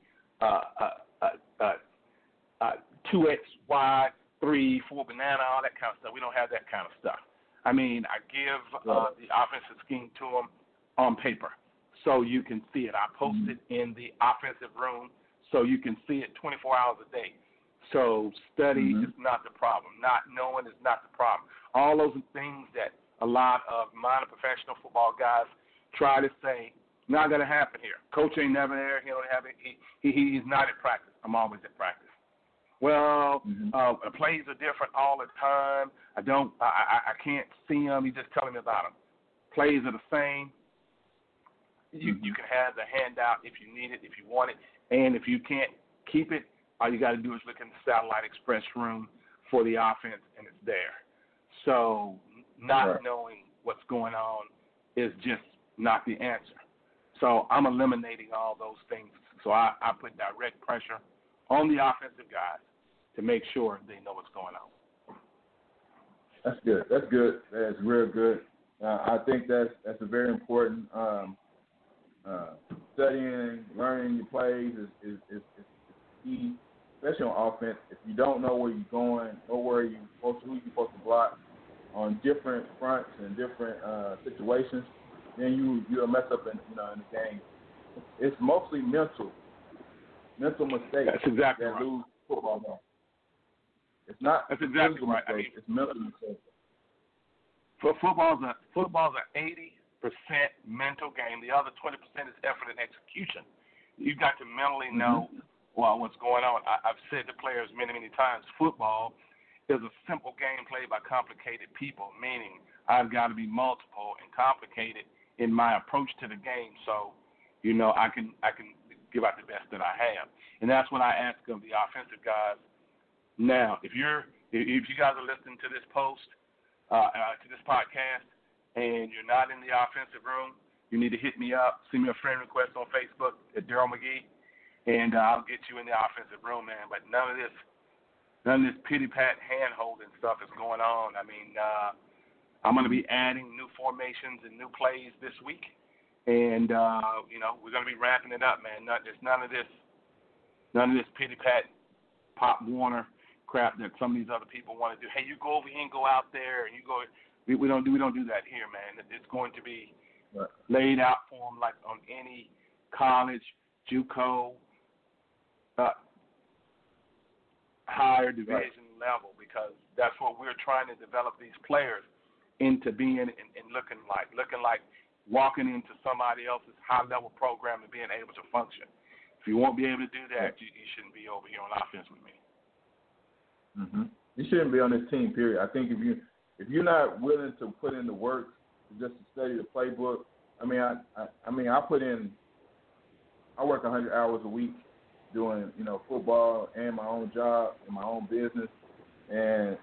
2X, 3, 4 banana, all that kind of stuff. We don't have that kind of stuff. I mean, I give the offensive scheme to them on paper so you can see it. I post it in the offensive room so you can see it 24 hours a day. So study is not the problem. Not knowing is not the problem. All those things that a lot of minor professional football guys try to say, not going to happen here. Coach ain't never there. He don't have it. He's not at practice. I'm always at practice. Well, plays are different all the time. I can't see them. He's just telling me about them. Plays are the same. You can have the handout if you need it, if you want it, and if you can't keep it, all you got to do is look in the Satellite Express room for the offense, and it's there. So not knowing what's going on is just not the answer. So I'm eliminating all those things. So I put direct pressure on the offensive guys to make sure they know what's going on. That's good. That's good. That's real good. I think that's a very important studying, learning your plays is key, especially on offense. If you don't know where you're going, know who you're supposed to block on different fronts and different situations, then you'll mess up in the game. It's mostly mental mistakes. That's exactly that right. lose football games. It's not. That's exactly right. Mistakes, it's mental mistakes. For football's a 80% mental game. The other 20% is effort and execution. You've got to mentally know what's going on. I've said to players many, many times, football is a simple game played by complicated people, meaning I've got to be multiple and complicated in my approach to the game so, I can give out the best that I have. And that's what I ask of the offensive guys. Now, if you guys are listening to this post, to this podcast, and you're not in the offensive room, you need to hit me up, send me a friend request on Facebook at Daryl McGee, and I'll get you in the offensive room, man. But none of this pity-pat hand-holding stuff is going on. I mean, I'm going to be adding new formations and new plays this week, and we're going to be wrapping it up, man. None of this pity-pat, Pop Warner crap that some of these other people want to do. Hey, you go over here and go out there, and you go. We don't do that here, man. It's going to be laid out for them like on any college, JUCO, higher division level, because that's what we're trying to develop these players into being and looking like walking into somebody else's high-level program and being able to function. If you won't be able to do that, you shouldn't be over here on offense with me. You shouldn't be on this team, period. I think if you're not willing to put in the work just to study the playbook, I work 100 hours a week doing, football and my own job and my own business. And,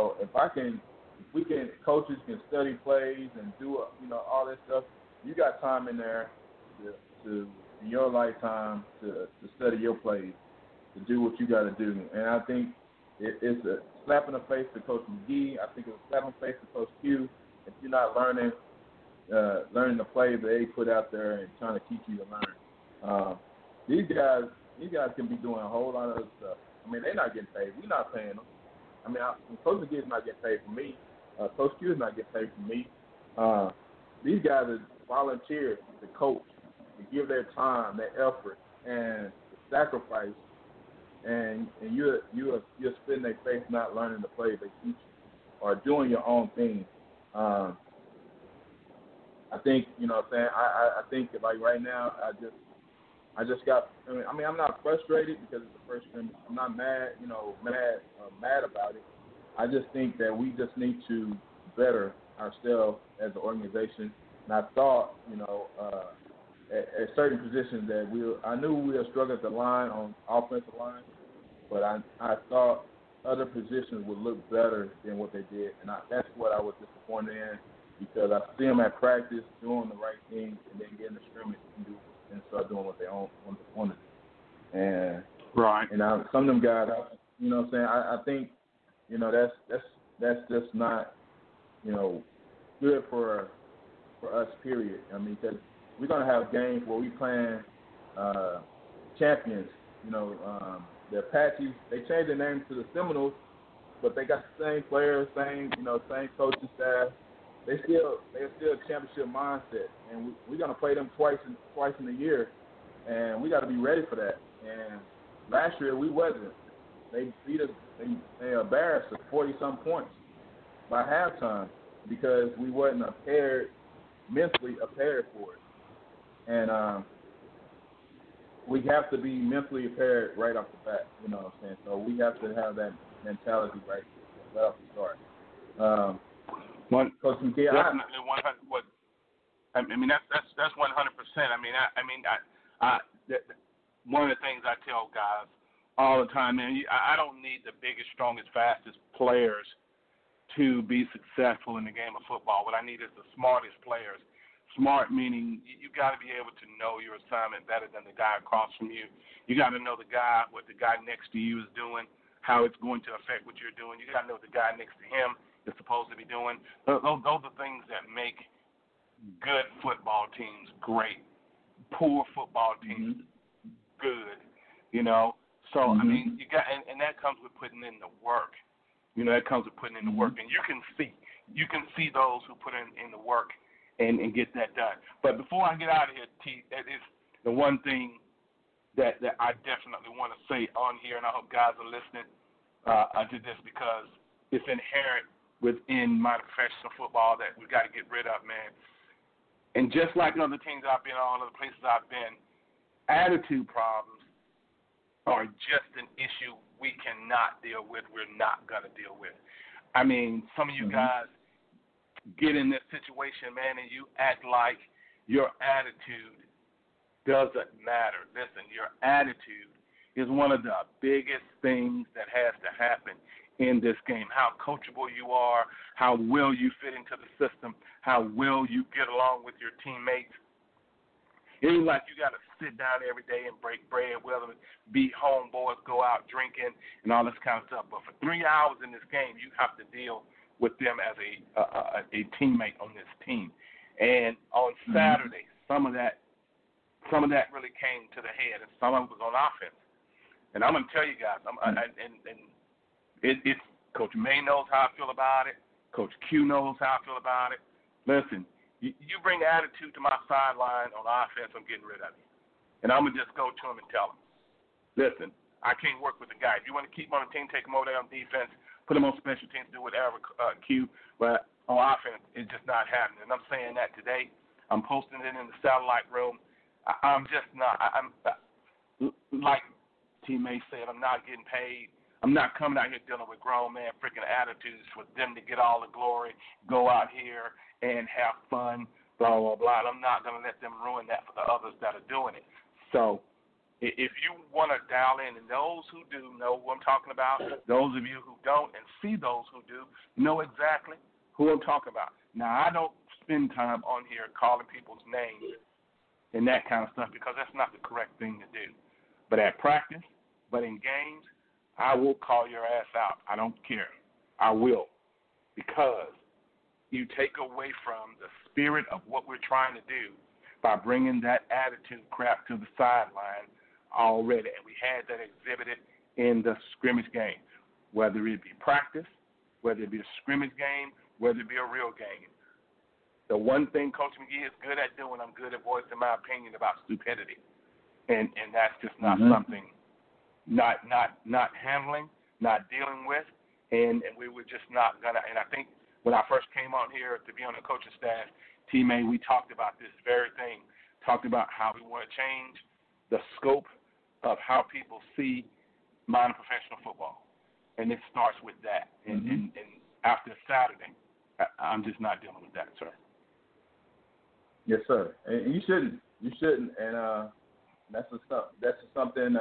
coaches can study plays and do, all that stuff. You got time in there to in your lifetime to study your plays, to do what you got to do. And I think it's a slap in the face to Coach McGee. I think it's a slap in the face to Coach Q if you're not learning the plays that they put out there and trying to teach you to learn. These guys can be doing a whole lot of other stuff. I mean, they're not getting paid. We're not paying them. I mean, Coach McGee is not getting paid for me. Coach Q is not getting paid for me. These guys are volunteers to coach, to give their time, their effort, and sacrifice. And you're spitting their face not learning the plays they teach you or doing your own thing. I think, you know what I'm saying, I think that, like, right now, I just got, I mean, I'm not frustrated because it's the first scrimmage. I'm not mad, mad about it. I just think that we just need to better ourselves as an organization. And I thought, at certain positions that I knew we were struggling at the line on offensive line, but I thought other positions would look better than what they did, and that's what I was disappointed in, because I see them at practice doing the right thing and then getting the scrimmage and start doing what they want to do. And right. And some of them guys, you know what I'm saying, I think, that's just not, good for us, period. I mean, because we're going to have games where we playing champions. The Apaches, they changed their name to the Seminoles, but they got the same players, same coaching staff. They're still a championship mindset, and we're going to play them twice in a year, and we got to be ready for that. And last year we wasn't. They beat us. They embarrassed us 40-some points by halftime because we wasn't mentally prepared for it. And we have to be mentally prepared right off the bat, you know what I'm saying? So we have to have that mentality right off the start. Coach McGee, definitely 100. I mean, that's 100%. One of the things I tell guys all the time, man, I don't need the biggest, strongest, fastest players to be successful in the game of football. What I need is the smartest players. Smart meaning you got to be able to know your assignment better than the guy across from you. You got to know what the guy next to you is doing, how it's going to affect what you're doing. You got to know what the guy next to him is supposed to be doing. Those are things that make good football teams great, poor football teams good, So, I mean, you got, and that comes with putting in the work. That comes with putting in the work. And you can see those who put in the work and get that done. But before I get out of here, T, that is the one thing that I definitely want to say on here, and I hope guys are listening to this because it's inherent within my professional football that we got to get rid of, man. And just like other teams I've been on, other places I've been, attitude problems are just an issue we cannot deal with. We're not going to deal with. I mean, some of you guys get in this situation, man, and you act like your attitude doesn't matter. Listen, your attitude is one of the biggest things that has to happen in this game. How coachable you are, how well you fit into the system, how well you get along with your teammates. It ain't like you got to sit down every day and break bread, whether it be homeboys, go out drinking, and all this kind of stuff. But for 3 hours in this game, you have to deal with them as a teammate on this team. And on Saturday, some of that really came to the head, and some of it was on offense. And I'm going to tell you guys, it's Coach May knows how I feel about it. Coach Q knows how I feel about it. Listen, you bring attitude to my sideline on offense, I'm getting rid of you. And I'm going to just go to him and tell him, listen, I can't work with the guy. If you want to keep him on the team, take him over there on defense, put him on special teams, do whatever, Q. But on offense, it's just not happening. And I'm saying that today. I'm posting it in the satellite room. I'm just not. I'm like T-May said, I'm not getting paid. I'm not coming out here dealing with grown man freaking attitudes for them to get all the glory, go out here and have fun, blah, blah, blah. And I'm not going to let them ruin that for the others that are doing it. So if you want to dial in, and those who do know who I'm talking about, those of you who don't and see those who do know exactly who I'm talking about. Now, I don't spend time on here calling people's names and that kind of stuff because that's not the correct thing to do. But at practice, but in games, I will call your ass out. I don't care. I will, because you take away from the spirit of what we're trying to do by bringing that attitude crap to the sideline already. And we had that exhibited in the scrimmage game, whether it be practice, whether it be a scrimmage game, whether it be a real game. The one thing Coach McGee is good at doing, I'm good at voicing my opinion about stupidity. And that's just not something not handling, not dealing with, and we were just not going to. And I think when I first came on here to be on the coaching staff, T-May, we talked about this very thing, talked about how we want to change the scope of how people see minor professional football. And it starts with that. And after Saturday, I'm just not dealing with that, sir. Yes, sir. And you shouldn't. You shouldn't. And that's something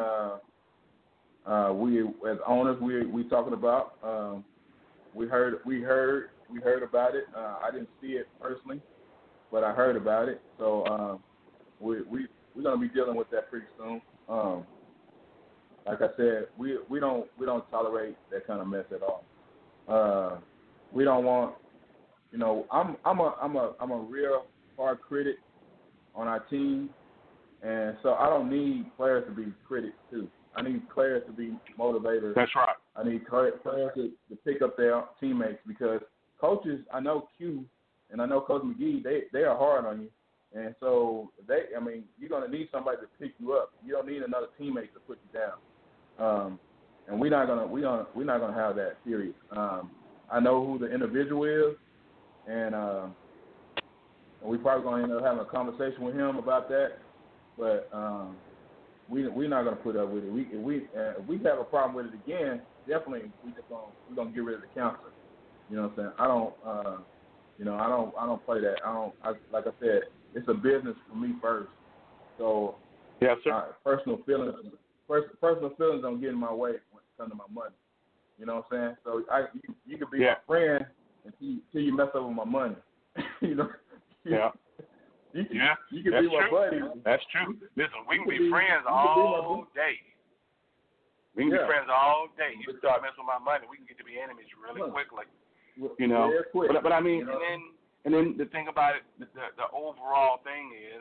we as owners we talking about. We heard about it. I didn't see it personally, but I heard about it. So we're gonna be dealing with that pretty soon. Like I said, we don't tolerate that kind of mess at all. We don't want, I'm a real hard critic on our team, and so I don't need players to be critics too. I need players to be motivators. That's right. I need players to pick up their teammates, because coaches, I know Q and I know Coach McGee, they are hard on you. And so you're gonna need somebody to pick you up. You don't need another teammate to put you down. And we're not gonna have that, period. I know who the individual is, and we probably gonna end up having a conversation with him about that. But we're not gonna put up with it. If we have a problem with it again, definitely we're gonna get rid of the counselor. You know what I'm saying? I don't play that. Like I said, it's a business for me first. So yes, sir. Personal feelings don't get in my way when it comes to my money. You know what I'm saying? So you could be my friend until you mess up with my money. Yeah. You can be my buddy. That's true. Listen, we can be friends all day. We can be friends all day. You start messing with my money, we can get to be enemies really quickly. Quick. But I mean, and then the thing about it, the overall thing is,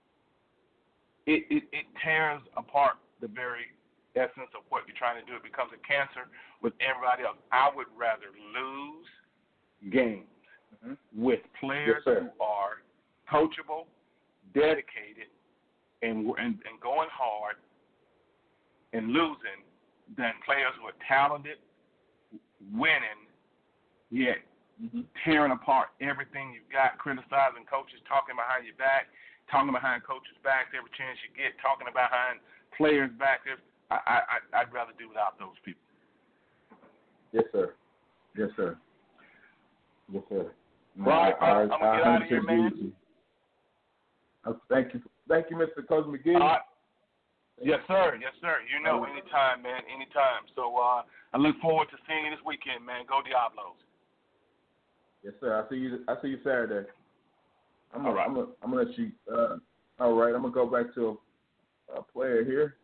it tears apart the very essence of what you're trying to do. It becomes a cancer with everybody else. I would rather lose games with players who are coachable, dedicated, and going hard and losing than players who are talented, winning, yet tearing apart everything you've got, criticizing coaches, talking behind your back, talking behind coaches' backs every chance you get, talking behind players' backs. I'd rather do without those people. Yes, sir. Yes, sir. Yes, sir. Right, I'm going to get out of here, man. Thank you, Mr. Coach McGee. Yes, sir. Anytime, man, anytime. So I look forward to seeing you this weekend, man. Go Diablos. Yes, sir. I see you Saturday. I'm gonna let you. All right, I'm gonna go back to a player here.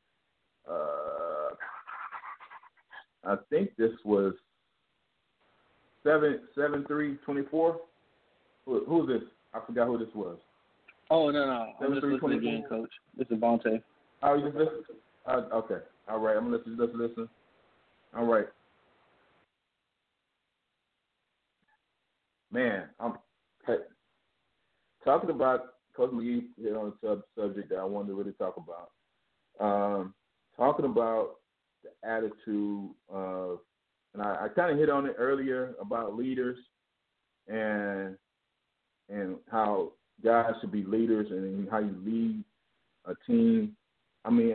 I think this was 7-3-24. Who's this? I forgot who this was. Oh no! I'm just listening again, Coach. This is Bonte. Oh, you just listen? Okay. All right. I'm gonna let you just listen. All right. Man, I'm talking about Coach McGee hit on a subject that I wanted to really talk about. Talking about the attitude of, and I kind of hit on it earlier about leaders and how guys should be leaders and how you lead a team. I mean,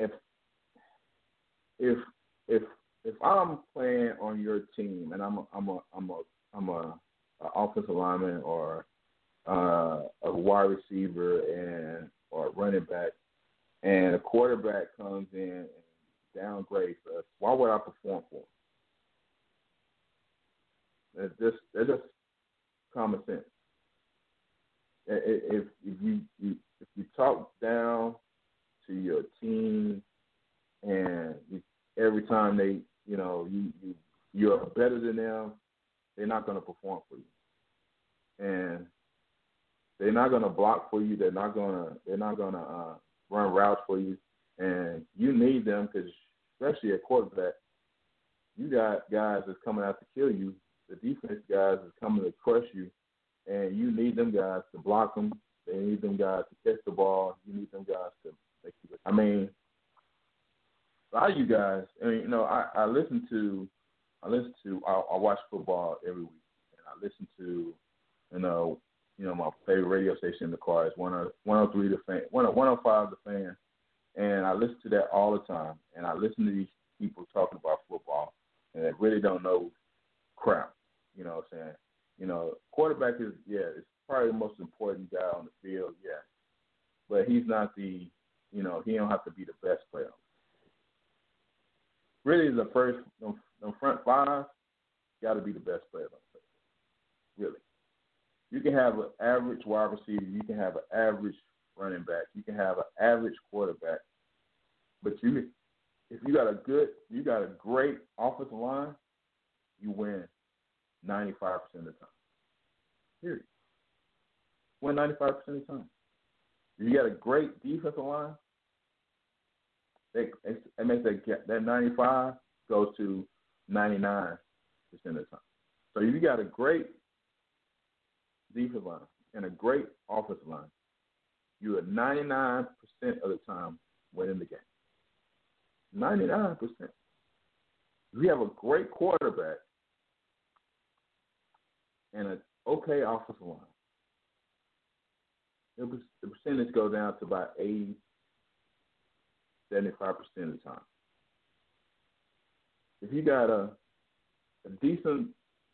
if I'm playing on your team and I'm a offensive lineman or a wide receiver or a running back, and a quarterback comes in and downgrades us, why would I perform for him? It's just common sense. If you talk down to your team and every time you're better than them, they're not going to perform for you, and they're not going to block for you. They're not going to run routes for you, and you need them because, especially at quarterback, you got guys that's coming out to kill you. The defense guys is coming to crush you, and you need them guys to block them. They need them guys to catch the ball. You need them guys to make you. I mean, a lot of you guys. I mean, I watch football every week, and I listen to, my favorite radio station in the car is 103 The Fan, 105 The Fan, and I listen to that all the time. And I listen to these people talking about football, and they really don't know crap. You know what I'm saying? Quarterback is it's probably the most important guy on the field, but he's not the, he don't have to be the best player. Really, the front five got to be the best player on the field. Really. You can have an average wide receiver. You can have an average running back. You can have an average quarterback. But if you got a great offensive line, you win 95% of the time. Period. Win 95% of the time. If you got a great defensive line, it makes that 95 goes to 99% of the time. So if you got a great defensive line and a great offensive line, you are 99% of the time winning the game. 99%. If you have a great quarterback and an okay offensive line, the percentage goes down to about 80, 75% of the time. If you got a decent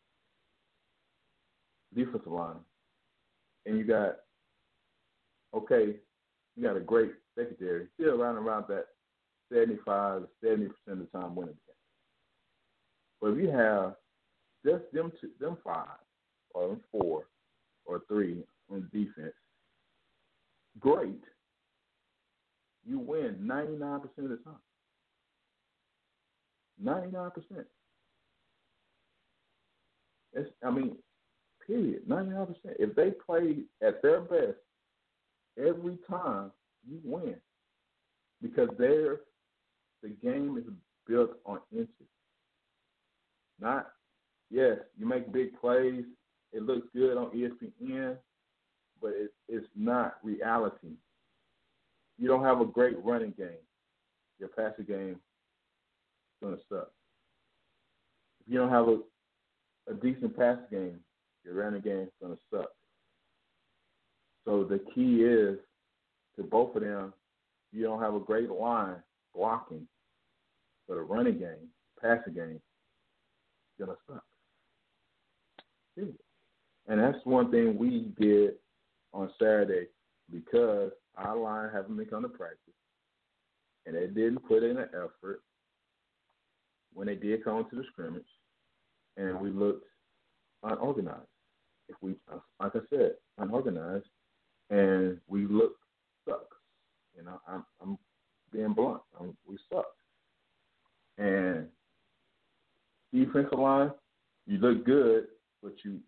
defensive line and you got a great secondary, still around that 75 to 70% of the time winning the game. But if you have just them five or them four or three on defense, great, you win 99% of the time. 99%. Period. 99%. If they play at their best every time, you win. Because the game is built on inches. You make big plays, it looks good on ESPN, but it's not reality. You don't have a great running game, your passing game is going to suck. If you don't have a decent passing game, your running game is going to suck. So the key is to both of them, you don't have a great line blocking, but a running game, passing game, is going to suck. And that's one thing we did on Saturday because our line haven't been coming to practice, and they didn't put in an effort when they did come to the scrimmage, and we looked unorganized. Like I said, unorganized, and we looked stuck. I'm being blunt. We sucked. And defensive line, you look good, but you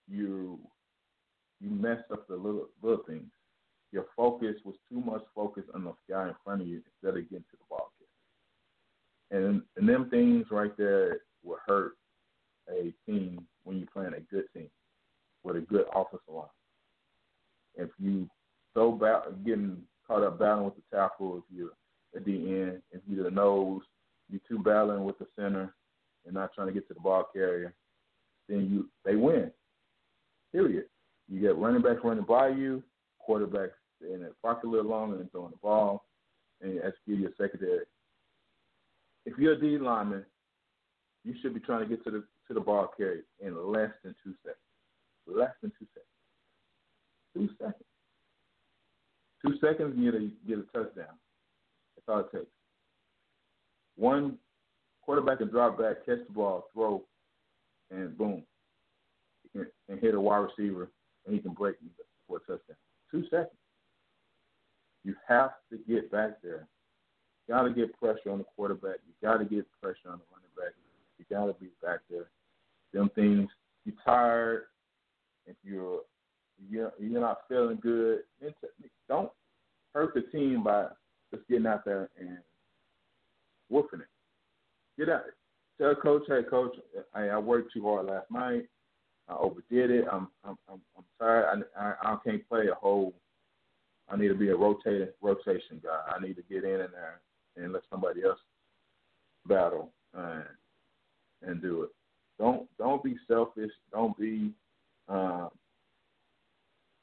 messed up the little things. Your focus was too much focus on the guy in front of you instead of getting to the ball carrier. And them things right there will hurt a team when you're playing a good team with a good offensive line. If you getting caught up battling with the tackle, if you're at the end, if you're the nose, you're too battling with the center and not trying to get to the ball carrier, then they win. Period. You get running backs running by you, quarterbacks in the pocket a little longer and throwing the ball, and execute your secondary. If you're a D lineman, you should be trying to get to the ball carrier in less than 2 seconds. Less than 2 seconds. 2 seconds. 2 seconds, you get a touchdown. That's all it takes. One quarterback can drop back, catch the ball, throw, and boom. And hit a wide receiver, and he can break you for a touchdown. 2 seconds. You have to get back there. You got to get pressure on the quarterback. You got to get pressure on the running back. You got to be back there. Them things, you're tired. If you're not feeling good, don't hurt the team by just getting out there and whooping it. Get out. Tell coach, hey coach, I worked too hard last night. I overdid it. I'm tired. I can't play a whole. I need to be a rotation guy. I need to get in there and let somebody else battle and do it. Don't be selfish. Don't be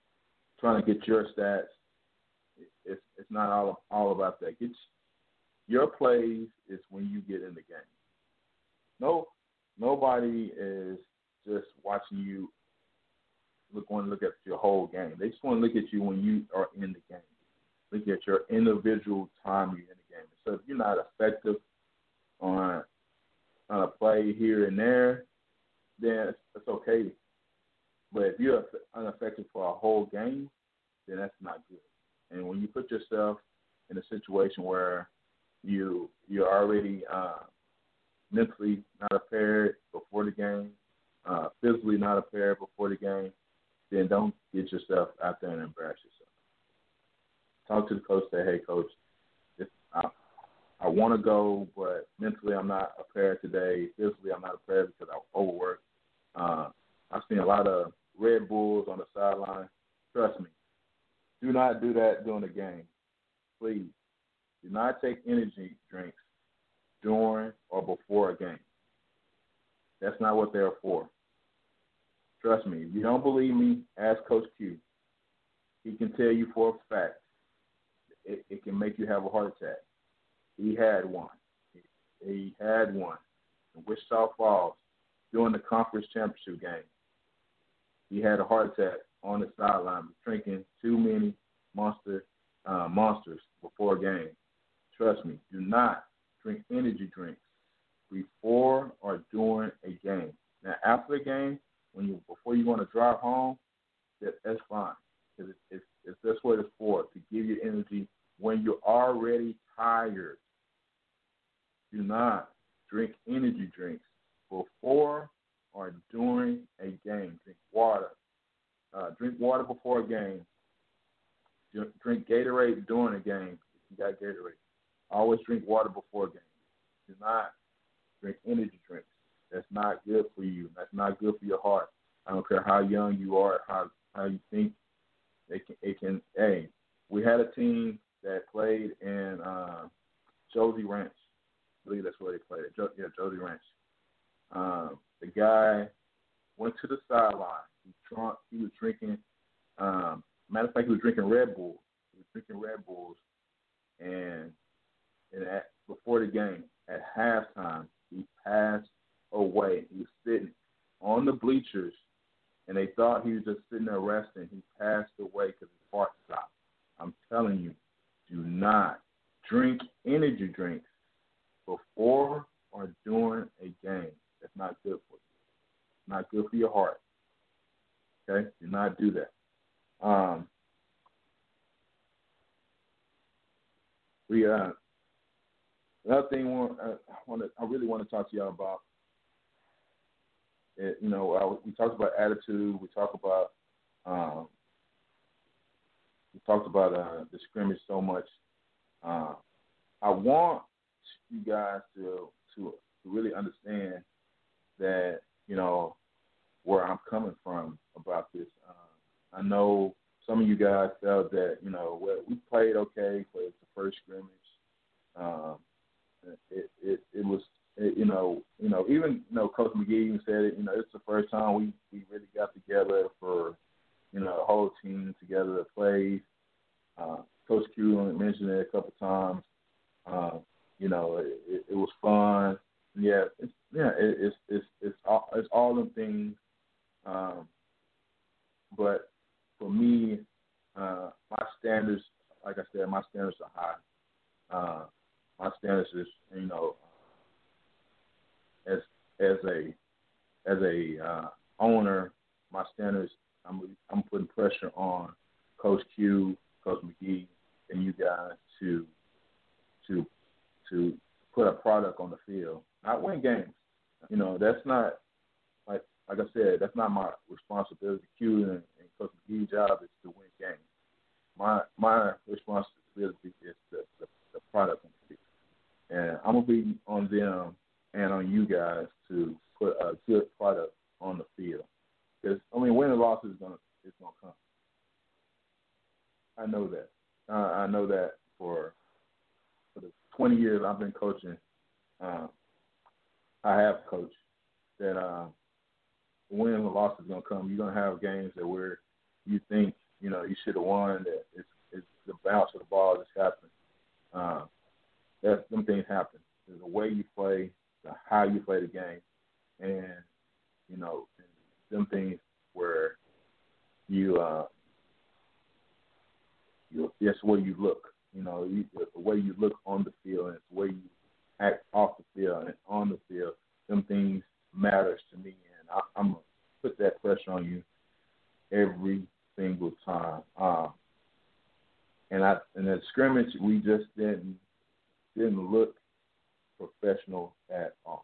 get your stats. It's not all about that. Your plays is when you get in the game. Nobody is just watching you want to look at your whole game. They just want to look at you when you are in the game. Look at your individual time you're in the game. So if you're not effective on a play here and there, then it's okay. But if you're ineffective for a whole game, then that's not good. And when you put yourself in a situation where you're already mentally not prepared before the game, physically not prepared before the game, then don't get yourself out there and embarrass yourself. Talk to the coach, say, hey, coach, I want to go, but mentally I'm not prepared today. Physically I'm not prepared because I overworked. I've seen a lot of Red Bulls on the sideline. Trust me, do not do that during the game. Please. Do not take energy drinks during or before a game. That's not what they're for. Trust me. If you don't believe me, ask Coach Q. He can tell you for a fact it can make you have a heart attack. He had one. He had one in Wichita Falls during the conference championship game. He had a heart attack on the sideline drinking too many monsters before a game. Trust me, do not drink energy drinks before or during a game. Now, after the game, before you want to drive home, that's fine. It's that's what it's for, to give you energy when you're already tired. Do not drink energy drinks before or during a game. Drink water. Drink water before a game. Drink Gatorade during a game if you got Gatorade. Always drink water before a game. Do not drink energy drinks. That's not good for you. That's not good for your heart. I don't care how young you are, how you think. It can. Hey, we had a team that played in Josie Ranch. I believe that's where they played at. Josie Ranch. The guy went to the sideline. He was drinking. Matter of fact, he was drinking Red Bulls. And before the game, at halftime, he passed away. He was sitting on the bleachers, and they thought he was just sitting there resting. He passed away because his heart stopped. I'm telling you, do not drink energy drinks before or during a game. That's not good for you. It's not good for your heart. Okay? Do not do that. Another thing I really want to talk to y'all about. We talked about attitude. We talked about the scrimmage so much. I want you guys to really understand that, where I'm coming from about this. I know some of you guys felt that, we played okay for the first scrimmage. It was, even Coach McGee even said it, it's the first time we really got together for, the whole team together to play. Coach Q mentioned it a couple times. It was fun. Yeah, it's all them things. But for me, my standards, like I said, my standards are high. My standards is, as a owner, my standards, I'm putting pressure on Coach Q, Coach McGee, and you guys to put a product on the field, not win games. That's not, like I said, that's not my responsibility. Q and Coach McGee's job is to win games. My responsibility is the product on the field. And I'm going to be on them and on you guys to put a good product on the field. Because, win and loss is going to come. I know that. I know that for the 20 years I've been coaching, I have coached that win and loss is going to come. You're going to have games that where you think you should have won. That it's the bounce of the ball that's happening. Them things happen. The way you play, how you play the game, and them things where that's where you look. The way you look on the field and the way you act off the field and on the field. Them things matters to me, and I'm gonna put that pressure on you every single time. And at scrimmage, we just didn't look professional at all.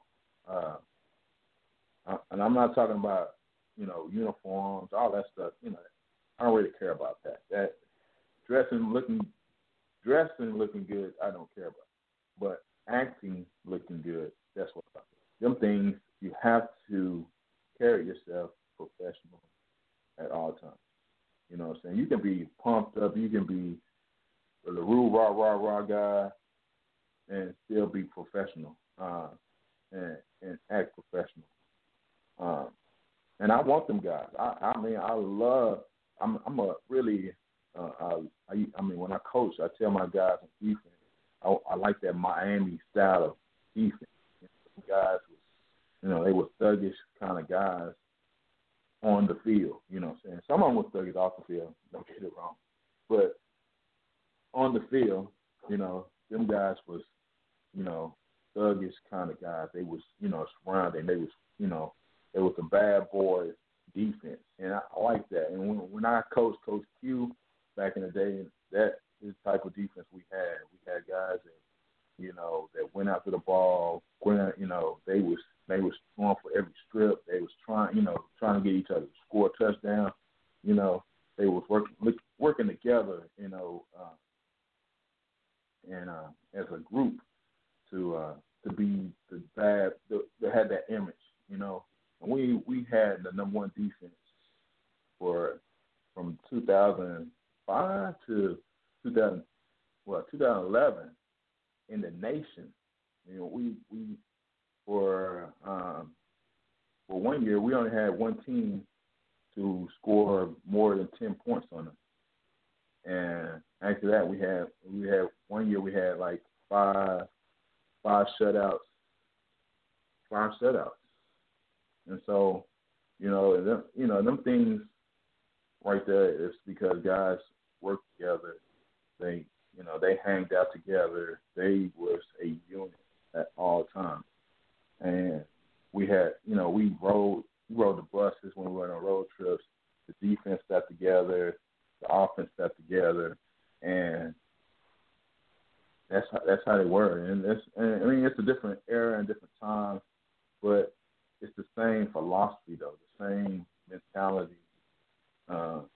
And I'm not talking about uniforms, all that stuff. I don't really care about that. That dressing looking good, I don't care about. But acting looking good, that's what I'm talking about. Them things, you have to carry yourself professional at all times. You know what I'm saying? You can be pumped up, you can be the rah guy and still be professional and act professional. And I want them guys. I'm when I coach, I tell my guys on defense, I like that Miami style of defense. Guys, they were thuggish kind of guys on the field. You know what I'm saying? Some of them were thuggish off the field. Don't get it wrong. But on the field, them guys was, thuggish kind of guys. They was, surrounding. They was, they was a bad boy defense, and I like that. And when I coached Coach Q back in the day, that is the type of defense we had. We had guys that, that went after the ball. They was going for every strip. They was trying to get each other to score a touchdown. They was working together, and as a group to be the bad. They had that image, And we had the number one defense from 2005 to 2011 in the nation. We for 1 year we only had one team to score more than 10 points on them. And after that we had 1 year we had like five shutouts. And so, them things right there is because guys work together. They hanged out together. They was a unit at all times. And we had, we rode the buses when we went on road trips. The defense got together. The offense got together. And that's how they were. And it's a different era and different time, but it's the same philosophy, though, the same mentality of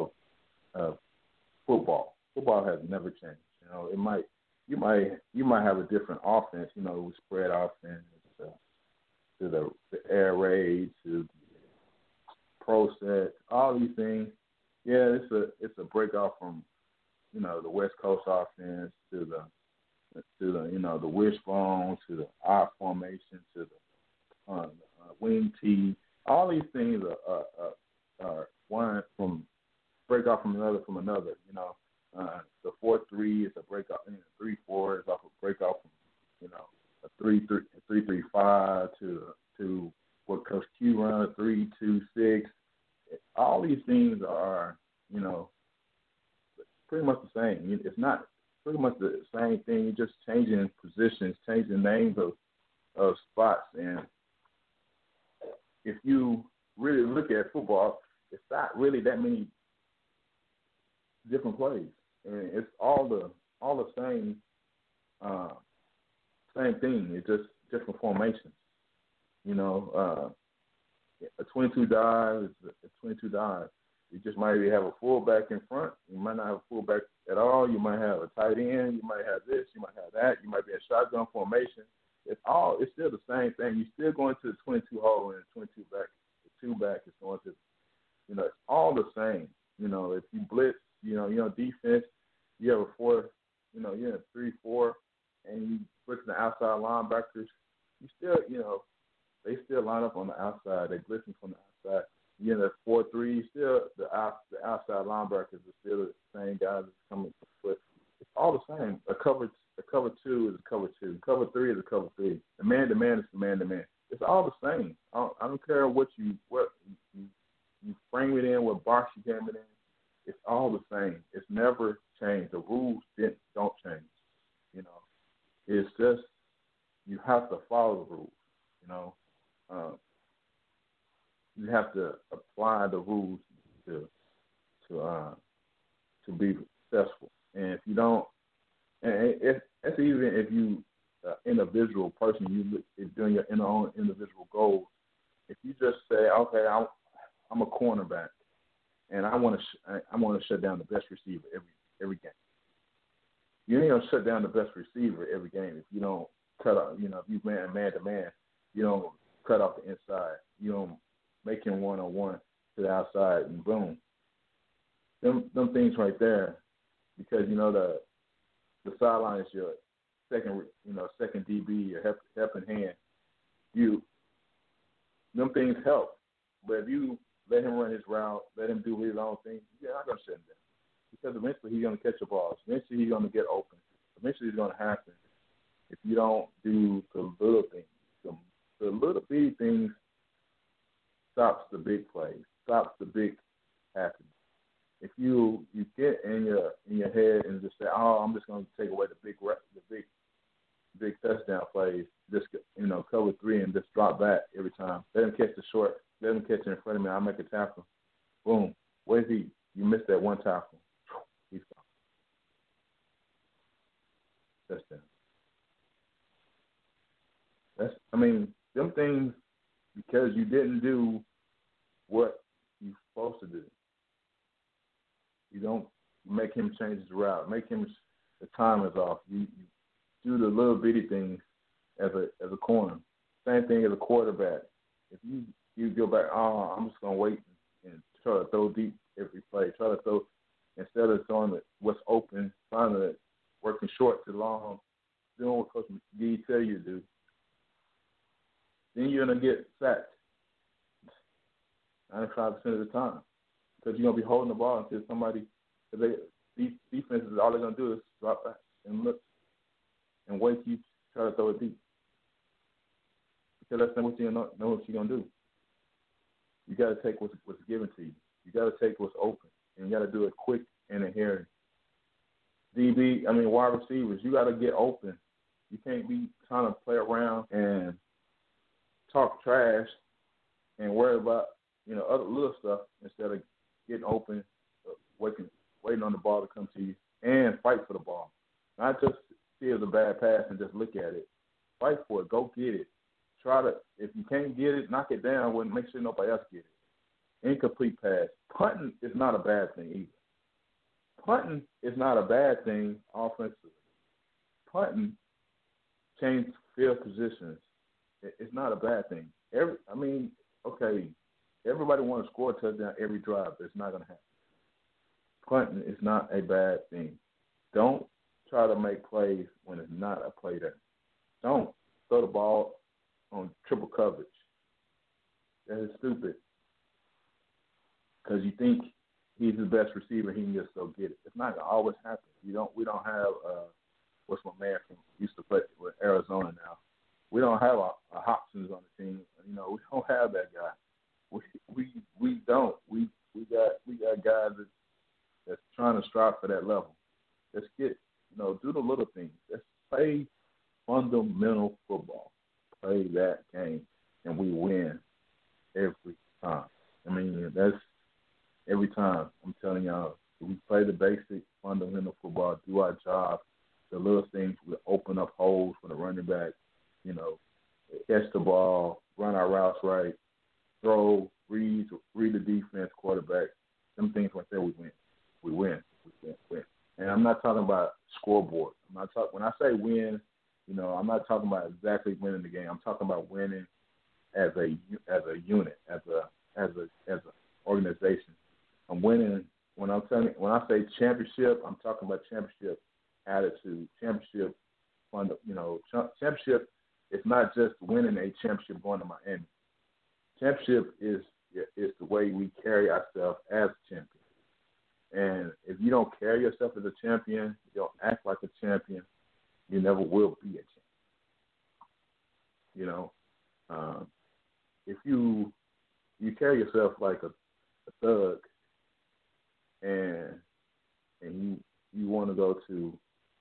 football. Football has never changed. You might have a different offense, spread offense, to the air raid, to pro set, all these things. Yeah, it's a break off from the West Coast offense to the the wishbone, to the I formation, to the wing tee. All these things are one from break off from another. The 4-3 is a break off. 3-4 is off a break off from a 3-3-5 to what Coach Q runs 3-2-6. All these things are pretty much the same. It's not pretty much the same thing. You're just changing positions, changing names of spots. And if you really look at football, it's not really that many different plays. I mean, it's all the same thing. It's just different formations. A 22 dive is a 22 dive. You just might have a fullback in front. You might not have a fullback at all. You might have a tight end. You might have this. You might have that. You might be in shotgun formation. It's still the same thing. You're still going to the 22 hole and the 22 back. The 2 back is going to, it's all the same. If you blitz, you're on defense, you have a 4, you're in a 3-4, and you blitz the outside linebackers, you still, they still line up on the outside. They're blitzing from the outside. You're in a 4-3, still the outside linebackers cover 3 is a cover 3. The man-to-man is the man-to-man. It's all the same. I don't care what you frame it in, what box you game it in. It's all the same. It's never changed. The rules don't change. You know, it's just you have to follow the rules. You know, you have to apply the rules to be successful. And if you don't, and it's even if you individual person, you're doing your own individual goals. If you just say, okay, I'm a cornerback, and I want to shut down the best receiver every game. You ain't gonna shut down the best receiver every game if you don't cut off. You know, if you man to man, you don't cut off the inside. You don't make him 1-on-1 to the outside, and boom. Them things right there, because you know the sideline is your second DB, your helping hand. Them things help, but if you let him run his route, let him do his own thing, you're not gonna shut him down, because eventually he's gonna catch the balls. Eventually he's gonna get open. Eventually it's gonna happen. If you don't do the little things, the little bitty things stops the big plays, stops the big happening. If you get in your head and just say, oh, I'm just going to take away the big touchdown plays, just cover 3 and just drop back every time. Let him catch the short. Let him catch it in front of me. I'll make a tackle. Boom. Where's he? You missed that one tackle. He's gone. Touchdown. Them things, because you didn't do what you're supposed to do. You don't make him change his route. Make him, the time is off. You do the little bitty things as a corner. Same thing as a quarterback. If you go back, I'm just gonna wait and try to throw deep every play. Try to throw instead of throwing what's open, trying to working short to long, doing what Coach McGee tell you to do. Then you're gonna get sacked 95% of the time. Because you're going to be holding the ball until somebody, these defenses, all they're going to do is drop back and look and wait till you try to throw it deep. Because that's not what you're going to do. You got to take what's given to you. You got to take what's open, and you got to do it quick and inherent. Wide receivers, you got to get open. You can't be trying to play around and talk trash and worry about, other little stuff instead of getting open, waiting on the ball to come to you, and fight for the ball. Not just see it as a bad pass and just look at it. Fight for it. Go get it. If you can't get it, knock it down and make sure nobody else get it. Incomplete pass. Punting is not a bad thing either. Punting is not a bad thing offensively. Punting changes field positions. It's not a bad thing. Everybody wants to score a touchdown every drive, but it's not going to happen. Punting is not a bad thing. Don't try to make plays when it's not a play there. Don't throw the ball on triple coverage. That is stupid. Because you think he's the best receiver, he can just go get it. It's not going to always happen. We don't have what's my man from used to play with Arizona now. We don't have a Hopkins on the team. We don't have that guy. We don't. We got guys that's trying to strive for that level. Let's do the little things. Let's play fundamental football. Play that game, and we win every time. That's every time. I'm telling y'all, if we play the basic fundamental football, do our job, the little things will open up holes for the running back. Catch the ball, run our routes right, throw, read the defense, quarterback. Them things right there, we win. We win. And I'm not talking about scoreboard. When I say win, I'm not talking about exactly winning the game. I'm talking about winning as a unit, as a organization. I'm winning when I say championship. I'm talking about championship attitude, championship fun. Championship. It's not just winning a championship going to Miami. Championship is the way we carry ourselves as a champion. And if you don't carry yourself as a champion, you don't act like a champion, you never will be a champion. You know, if you carry yourself like a thug, and you want to go to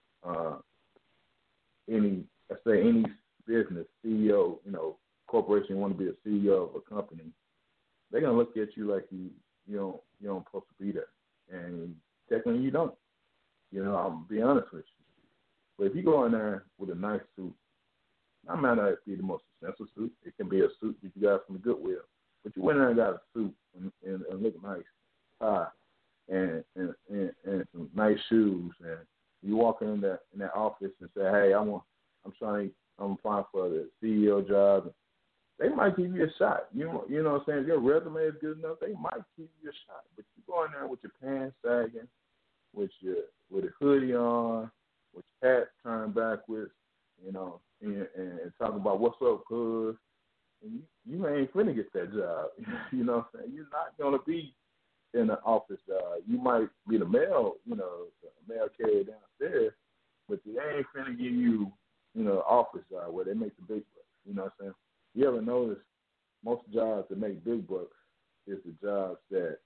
any business CEO, corporation, you want to be a CEO of a company, they're gonna look at you like you don't supposed to be there, and technically you don't. I'll be honest with you. But if you go in there with a nice suit, I might not be the most expensive suit. It can be a suit that you got from Goodwill, but you went in there and got a suit and look nice, tie, and some nice shoes, and you walk in that office and say, "Hey, I'm applying for the CEO job." They might give you a shot. You know what I'm saying? If your resume is good enough, they might give you a shot. But you go in there with your pants sagging, with a hoodie on, with your hat turned backwards, and talking about what's up, cuz, and you ain't finna get that job. You know what I'm saying? You're not gonna be in the office job. You might be the mail, the mail carrier downstairs, but they ain't finna give you, office job where they make the big bucks. You know what I'm saying? You ever notice most jobs that make big bucks is the jobs that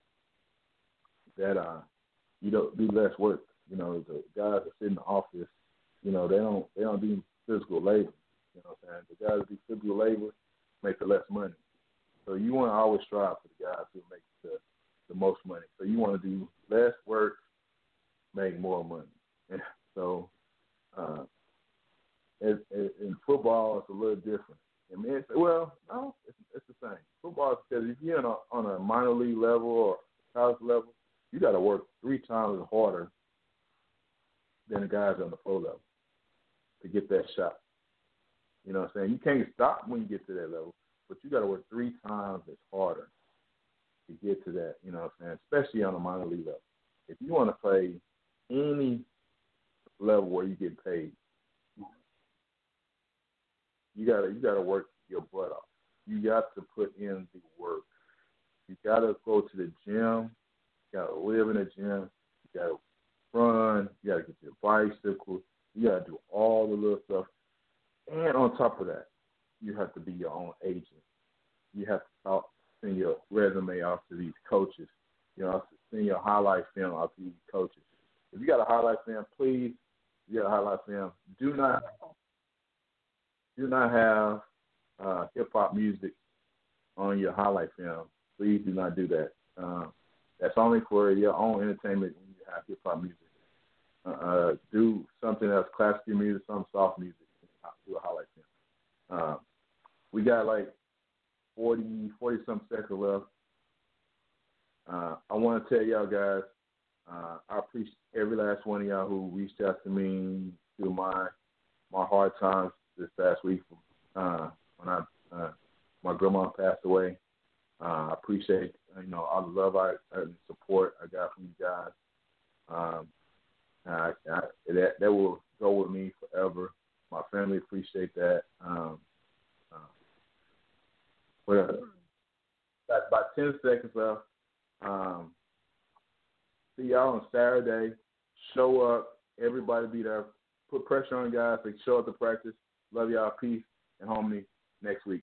you don't do less work. The guys that sit in the office, they don't do physical labor. You know what I'm saying? The guys that do physical labor make the less money. So you want to always strive for the guys who make the most money. So you want to do less work, make more money. And so in football, it's a little different. I mean, it's the same. Football is because if you're on a minor league level or college level, you got to work 3 times harder than the guys on the pro level to get that shot. You know what I'm saying? You can't stop when you get to that level, but you got to work 3 times as harder to get to that. You know what I'm saying? Especially on a minor league level. If you want to play any level where you get paid, you gotta work your butt off. You got to put in the work. You gotta go to the gym. You gotta live in the gym. You gotta run. You gotta get your bicycle. You gotta do all the little stuff. And on top of that, you have to be your own agent. You have to send your resume off to these coaches. Send your highlight film off to these coaches. If you got a highlight film, please. If you got a highlight film, do not have hip hop music on your highlight film. Please do not do that. That's only for your own entertainment when you have hip hop music. Do something else, classical music, some soft music. Do a highlight film. We got like 40-some seconds left. I want to tell y'all guys, I appreciate every last one of y'all who reached out to me through my hard times this past week when my grandma passed away. I appreciate all the love and support I got from you guys. That will go with me forever. My family appreciate that. Got about 10 seconds left. See y'all on Saturday. Show up. Everybody be there. Put pressure on guys. Show up to practice. Love y'all. Peace and harmony next week.